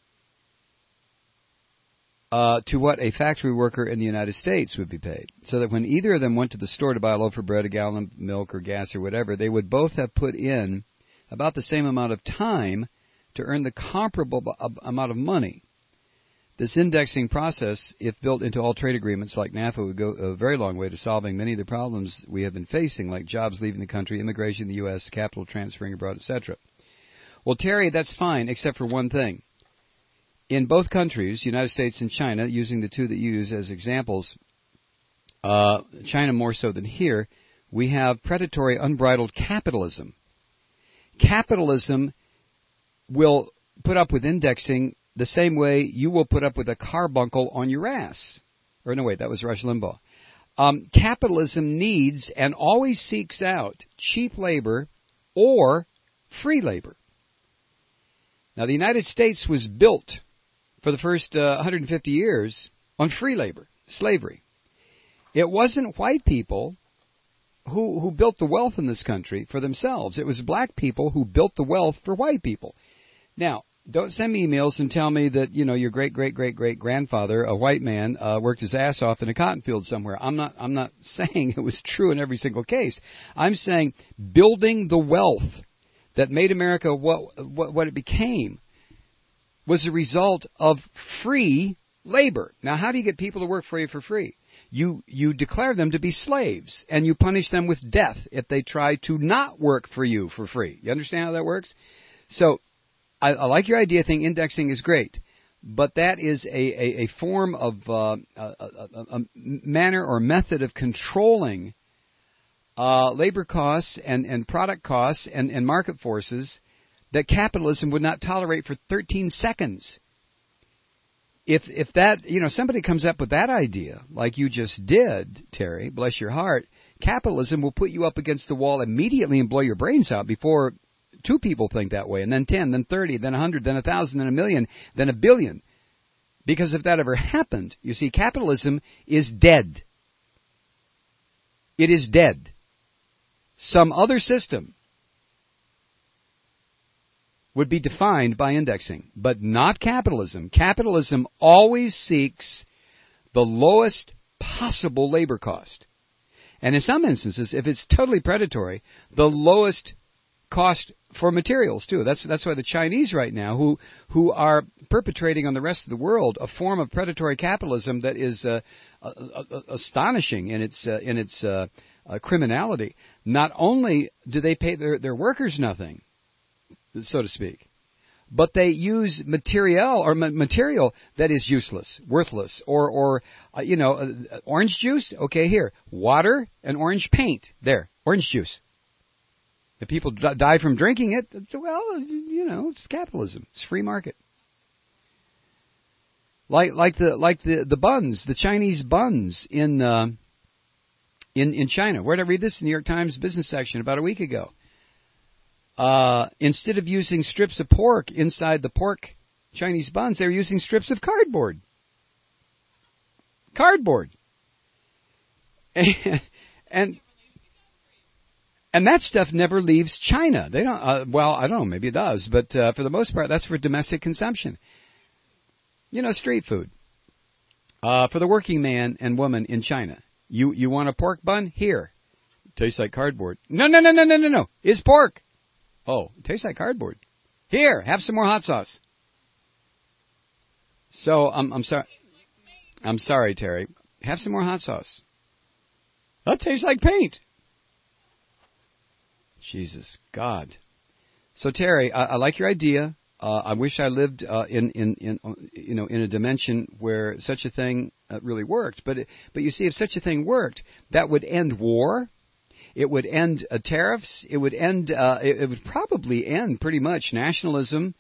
to what a factory worker in the United States would be paid. So that when either of them went to the store to buy a loaf of bread, a gallon of milk, or gas, or whatever, they would both have put in about the same amount of time to earn the comparable amount of money. This indexing process, if built into all trade agreements like NAFTA, would go a very long way to solving many of the problems we have been facing, like jobs leaving the country, immigration in the U.S., capital transferring abroad, etc. Well, Terry, that's fine, except for one thing. In both countries, United States and China, using the two that you use as examples, China more so than here, we have predatory, unbridled capitalism. Capitalism will put up with indexing the same way you will put up with a carbuncle on your ass. Or no, wait, that was Rush Limbaugh. Capitalism needs and always seeks out cheap labor or free labor. Now, the United States was built for the first 150 years on free labor, slavery. It wasn't white people who built the wealth in this country for themselves. It was black people who built the wealth for white people. Now, don't send me emails and tell me that, you know, your great-great-great-great-grandfather, a white man, worked his ass off in a cotton field somewhere. I'm not saying it was true in every single case. I'm saying building the wealth that made America what it became was a result of free labor. Now, how do you get people to work for you for free? You declare them to be slaves, and you punish them with death if they try to not work for you for free. You understand how that works? So, I like your idea. I think indexing is great, but that is a form of a manner or method of controlling labor costs and product costs and market forces that capitalism would not tolerate for 13 seconds. If that, somebody comes up with that idea, like you just did, Terry, bless your heart, capitalism will put you up against the wall immediately and blow your brains out before two people think that way, and then 10, then 30, then 100, then 1,000, then 1,000,000, then 1,000,000,000. Because if that ever happened, you see, capitalism is dead. It is dead. Some other system would be defined by indexing, but not capitalism. Capitalism always seeks the lowest possible labor cost. And in some instances, if it's totally predatory, the lowest cost for materials too. That's why the Chinese right now, who are perpetrating on the rest of the world a form of predatory capitalism that is astonishing in its criminality. Not only do they pay their workers nothing, so to speak, but they use material that is useless, worthless, or orange juice. Okay, here, water and orange paint. There, orange juice. If people die from drinking it, well, it's capitalism. It's free market. Like the buns, the Chinese buns in China. Where did I read this? In the New York Times business section about a week ago. Instead of using strips of pork inside the pork Chinese buns, they're using strips of cardboard. Cardboard. And that stuff never leaves China. They don't. I don't know. Maybe it does, but for the most part, that's for domestic consumption. Street food. For the working man and woman in China, you want a pork bun? Here, tastes like cardboard. No. It's pork. Oh, it tastes like cardboard. Here, have some more hot sauce. So I'm sorry. I'm sorry, Terry. Have some more hot sauce. That tastes like paint. Jesus, God. So Terry, I like your idea. I wish I lived in a dimension where such a thing really worked. But you see, if such a thing worked, that would end war. It would end tariffs. It would end. It would probably end pretty much nationalism.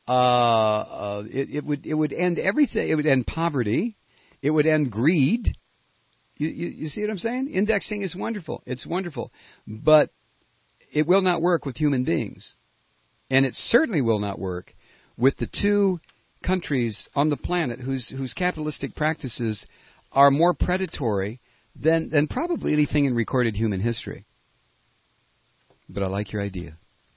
It would end everything. It would end poverty. It would end greed. You see what I'm saying? Indexing is wonderful. It's wonderful, but it will not work with human beings. And it certainly will not work with the two countries on the planet whose capitalistic practices are more predatory than probably anything in recorded human history. But I like your idea.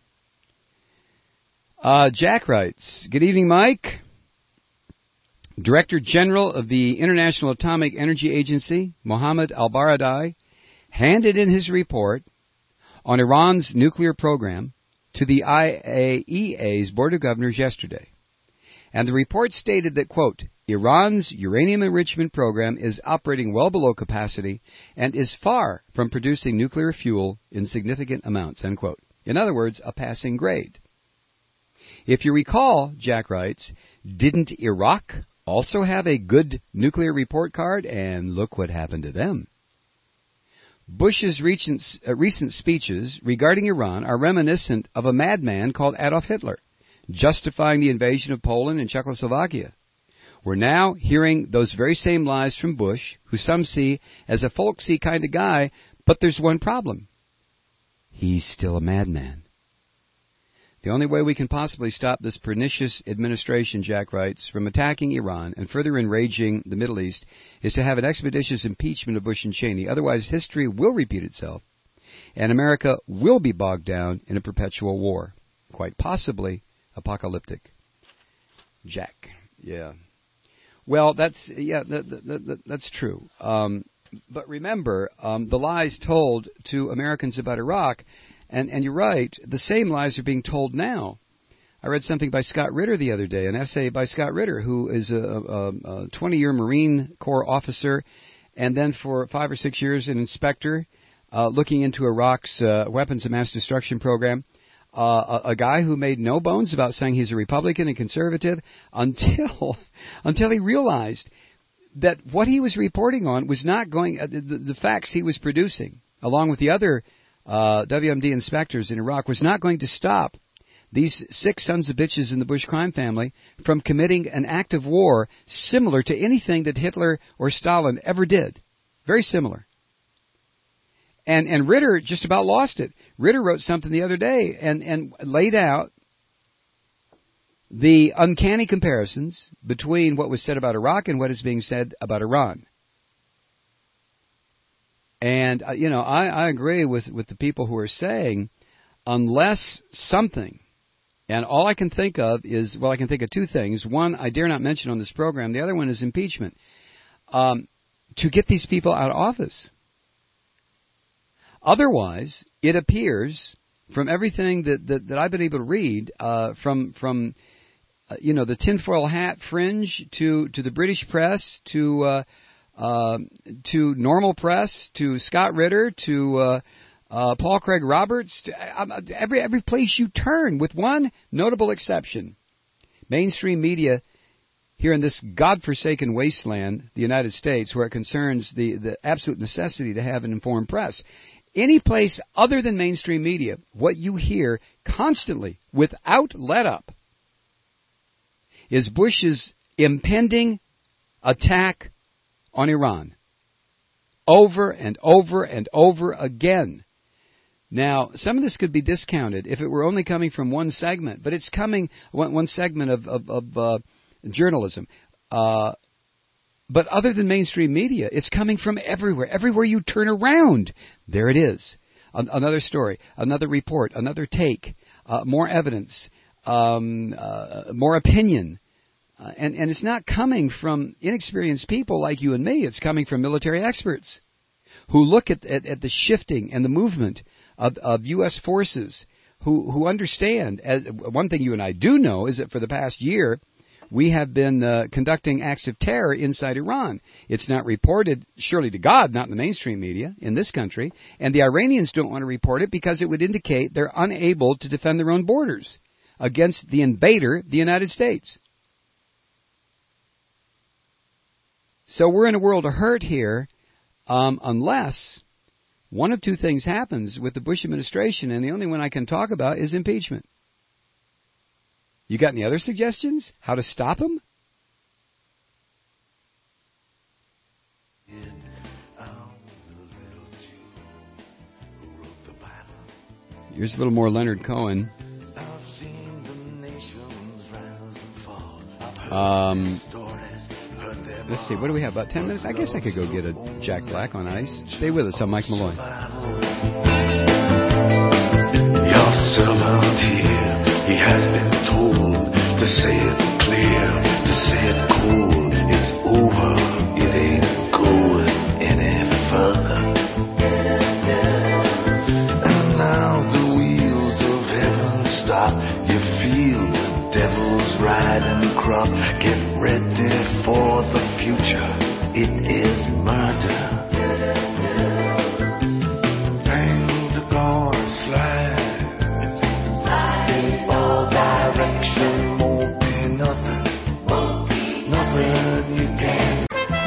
Jack writes, good evening, Mike. Director General of the International Atomic Energy Agency, Mohammed Al-Baradei, handed in his report on Iran's nuclear program to the IAEA's Board of Governors yesterday. And the report stated that, quote, Iran's uranium enrichment program is operating well below capacity and is far from producing nuclear fuel in significant amounts, end quote. In other words, a passing grade. If you recall, Jack writes, didn't Iraq also have a good nuclear report card? And look what happened to them. Bush's recent speeches regarding Iran are reminiscent of a madman called Adolf Hitler, justifying the invasion of Poland and Czechoslovakia. We're now hearing those very same lies from Bush, who some see as a folksy kind of guy, but there's one problem. He's still a madman. The only way we can possibly stop this pernicious administration, Jack writes, from attacking Iran and further enraging the Middle East is to have an expeditious impeachment of Bush and Cheney. Otherwise, history will repeat itself, and America will be bogged down in a perpetual war, quite possibly apocalyptic. Jack, yeah. Well, that's true. But remember, the lies told to Americans about Iraq. And you're right, the same lies are being told now. I read something by Scott Ritter the other day, an essay by Scott Ritter, who is a 20-year Marine Corps officer, and then for 5 or 6 years an inspector looking into Iraq's weapons of mass destruction program. A guy who made no bones about saying he's a Republican and conservative until he realized that what he was reporting on was not going, the facts he was producing along with the other WMD inspectors in Iraq, was not going to stop these 6 sons of bitches in the Bush crime family from committing an act of war similar to anything that Hitler or Stalin ever did. Very similar. And Ritter just about lost it. Ritter wrote something the other day and laid out the uncanny comparisons between what was said about Iraq and what is being said about Iran. And, I agree with the people who are saying, unless something, and all I can think of is, I can think of 2 things. One, I dare not mention on this program. The other one is impeachment. To get these people out of office. Otherwise, it appears, from everything that I've been able to read, from the tinfoil hat fringe to the British press to normal press to Scott Ritter to Paul Craig Roberts, to every place you turn, with one notable exception. Mainstream media here in this godforsaken wasteland, the United States, where it concerns the absolute necessity to have an informed press. Any place other than mainstream media, what you hear constantly, without let-up, is Bush's impending attack on Iran. Over and over and over again. Now, some of this could be discounted if it were only coming from one segment, but it's coming, one segment of journalism. But other than mainstream media, it's coming from everywhere. Everywhere you turn around, there it is. Another story, another report, another take, more evidence, more opinion. And it's not coming from inexperienced people like you and me. It's coming from military experts who look at the shifting and the movement of U.S. forces, who understand. One thing you and I do know is that for the past year, we have been conducting acts of terror inside Iran. It's not reported, surely to God, not in the mainstream media in this country. And the Iranians don't want to report it because it would indicate they're unable to defend their own borders against the invader, the United States. So we're in a world of hurt here, unless one of 2 things happens with the Bush administration, and the only one I can talk about is impeachment. You got any other suggestions? How to stop them? Here's a little more Leonard Cohen. Let's see, what do we have? About 10 minutes? I guess I could go get a Jack Black on ice. Stay with us. I'm Mike Malloy. Your servant here, he has been told to say it clear, to say it cool. It's over, it ain't going any further. And now the wheels of heaven stop. You feel the devil's riding crop. Get ready for the future. It is murder. Bang the chorus slide. In all direction, won't be nothing. Nothing you can.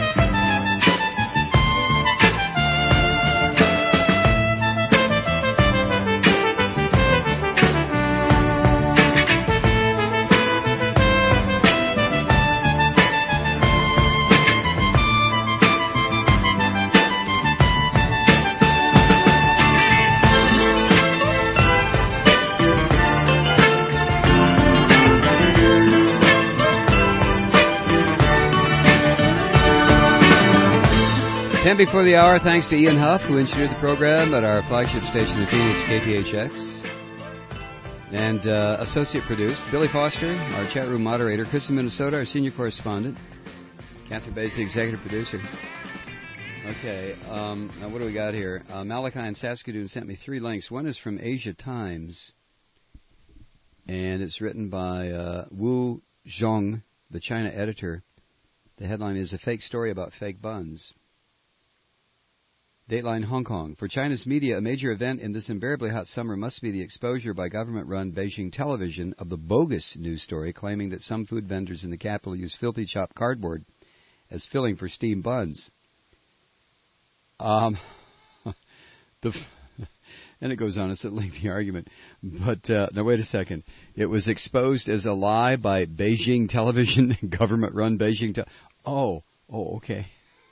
Before the hour, thanks to Ian Huff, who engineered the program at our flagship station, the Phoenix KPHX. And associate produced, Billy Foster, our chat room moderator, Chris in Minnesota, our senior correspondent, Catherine Bates, the executive producer. Okay, now what do we got here? Malachi in Saskatoon sent me 3 links. One is from Asia Times, and it's written by Wu Zhong, the China editor. The headline is A Fake Story About Fake Buns. Dateline Hong Kong. For China's media, a major event in this invariably hot summer must be the exposure by government-run Beijing television of the bogus news story claiming that some food vendors in the capital use filthy chopped cardboard as filling for steamed buns. And it goes on. It's a lengthy argument. But now, wait a second. It was exposed as a lie by Beijing television, government-run Beijing. Okay.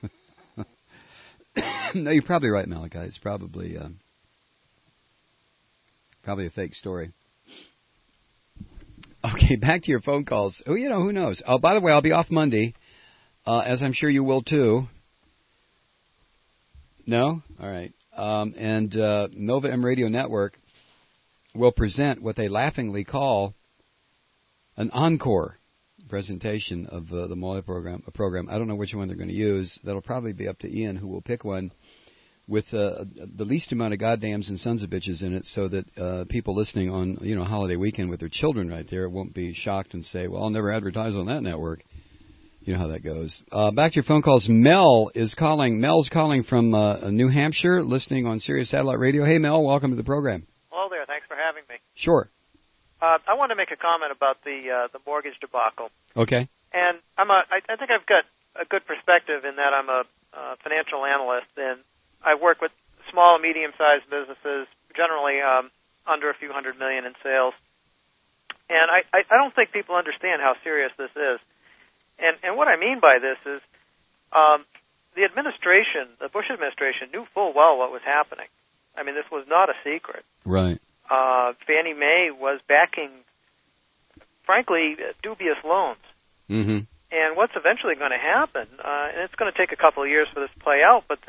No, you're probably right, Malachi. It's probably a fake story. Okay, back to your phone calls. Oh, who knows? Oh, by the way, I'll be off Monday, as I'm sure you will too. No? All right. And Nova M Radio Network will present what they laughingly call an encore presentation of the Molly program. I don't know which one they're going to use. That'll probably be up to Ian, who will pick one with the least amount of goddams and sons of bitches in it, so that people listening on holiday weekend with their children right there won't be shocked and say, "Well, I'll never advertise on that network." You know how that goes. Back to your phone calls. Mel is calling. Mel's calling from New Hampshire, listening on Sirius Satellite Radio. Hey, Mel, welcome to the program. Hello there. Thanks for having me. Sure. I want to make a comment about the mortgage debacle. Okay. And I think I've got a good perspective in that I'm a financial analyst, and I work with small and medium-sized businesses, generally under a few $100 million in sales. And I don't think people understand how serious this is. And what I mean by this is the administration, the Bush administration, knew full well what was happening. I mean, this was not a secret. Right. Fannie Mae was backing, frankly, dubious loans. Mm-hmm. And what's eventually going to happen, and it's going to take a couple of years for this to play out, but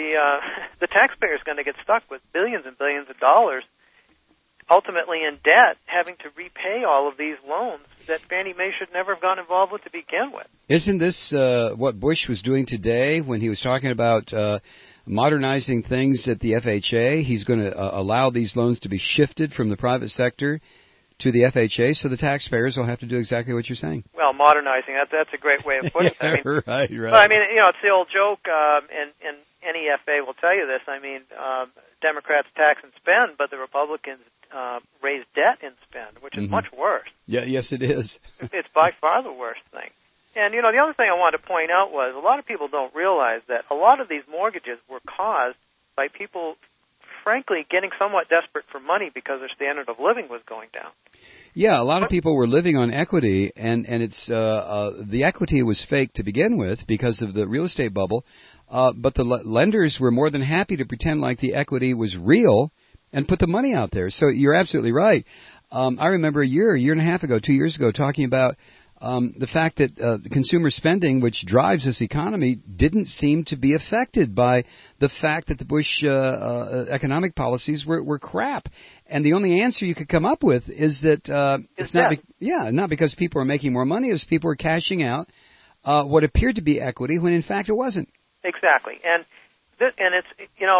the taxpayer is going to get stuck with billions and billions of dollars, ultimately in debt, having to repay all of these loans that Fannie Mae should never have gotten involved with to begin with. Isn't this what Bush was doing today when he was talking about modernizing things at the FHA? He's going to allow these loans to be shifted from the private sector to the FHA, so the taxpayers will have to do exactly what you're saying. Well, modernizing, that's a great way of putting it. I mean, right. Well, I mean, it's the old joke, and any FA will tell you this. I mean, Democrats tax and spend, but the Republicans raise debt and spend, which is much worse. Yeah, yes, it is. It's by far the worst thing. And, the other thing I wanted to point out was a lot of people don't realize that a lot of these mortgages were caused by people, frankly, getting somewhat desperate for money because their standard of living was going down. Yeah, a lot of people were living on equity, and it's the equity was fake to begin with because of the real estate bubble, but the lenders were more than happy to pretend like the equity was real and put the money out there. So you're absolutely right. I remember a year and a half ago, 2 years ago, talking about the fact that consumer spending, which drives this economy, didn't seem to be affected by the fact that the Bush economic policies were crap. And the only answer you could come up with is that it's not because people are making more money, it's people are cashing out what appeared to be equity when in fact it wasn't. Exactly. And it's,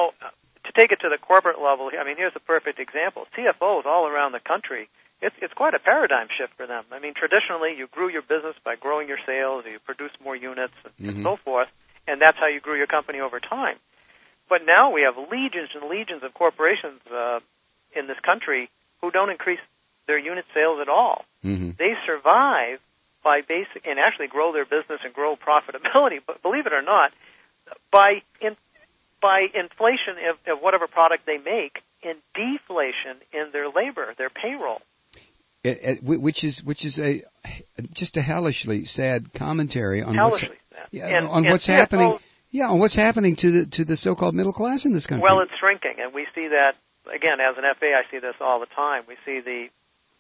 to take it to the corporate level, I mean, here's a perfect example. CFOs all around the country, it's quite a paradigm shift for them. I mean, traditionally, you grew your business by growing your sales, or you produced more units, and so forth, and that's how you grew your company over time. But now we have legions and legions of corporations in this country who don't increase their unit sales at all. Mm-hmm. They survive by and actually grow their business and grow profitability, but believe it or not, by inflation of whatever product they make, and deflation in their labor, their payroll. Which is just a hellishly sad commentary on what's happening. Yeah, on what's happening to the so-called middle class in this country. Well, it's shrinking, and we see that again as an FA. I see this all the time. We see the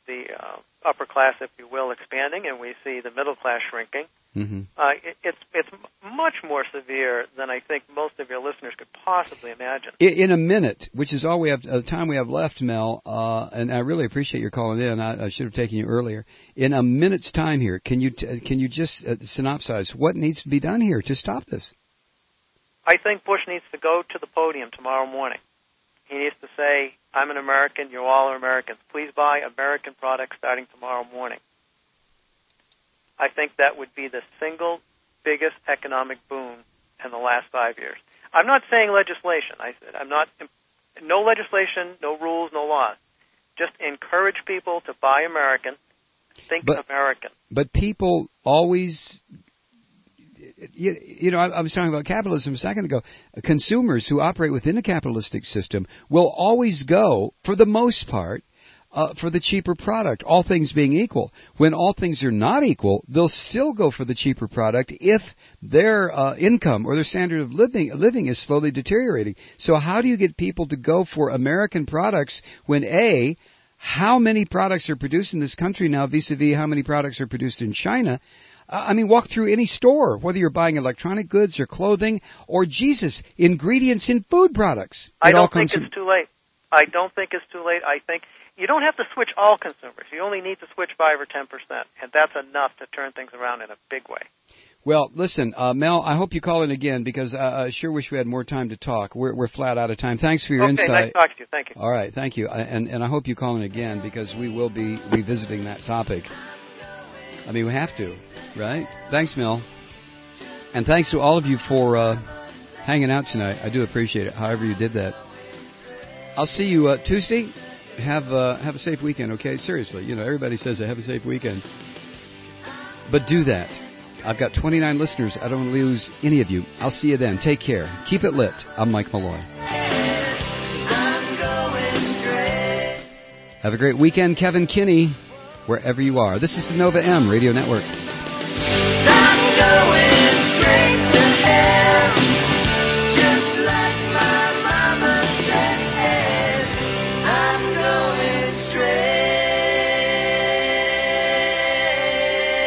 upper class, if you will, expanding, and we see the middle class shrinking. Mm-hmm. It's much more severe than I think most of your listeners could possibly imagine. In a minute, which is all we have, time we have left, Mel, and I really appreciate your calling in. I should have taken you earlier. In a minute's time here, can you just synopsize what needs to be done here to stop this? I think Bush needs to go to the podium tomorrow morning. He needs to say, "I'm an American, you all are Americans. Please buy American products starting tomorrow morning." I think that would be the single biggest economic boon in the last 5 years. I'm not saying legislation. No legislation, no rules, no laws. Just encourage people to buy American, think American. But people always I was talking about capitalism a second ago. Consumers who operate within a capitalistic system will always go, for the most part, for the cheaper product, all things being equal. When all things are not equal, they'll still go for the cheaper product if their income or their standard of living is slowly deteriorating. So how do you get people to go for American products when, A, how many products are produced in this country now vis-a-vis how many products are produced in China? Walk through any store, whether you're buying electronic goods or clothing or, ingredients in food products. I don't think it's too late. I think you don't have to switch all consumers. You only need to switch 5 or 10%, and that's enough to turn things around in a big way. Well, listen, Mel, I hope you call in again because I sure wish we had more time to talk. We're flat out of time. Thanks for your insight. Okay, nice talking to you. Thank you. All right, thank you. And I hope you call in again because we will be revisiting that topic. We have to, right? Thanks, Mel. And thanks to all of you for hanging out tonight. I do appreciate it, however you did that. I'll see you Tuesday. Have a safe weekend, okay? Seriously, everybody says have a safe weekend. But do that. I've got 29 listeners. I don't want to lose any of you. I'll see you then. Take care. Keep it lit. I'm Mike Malloy. Have a great weekend, Kevin Kinney, wherever you are. This is the Nova M Radio Network. I'm going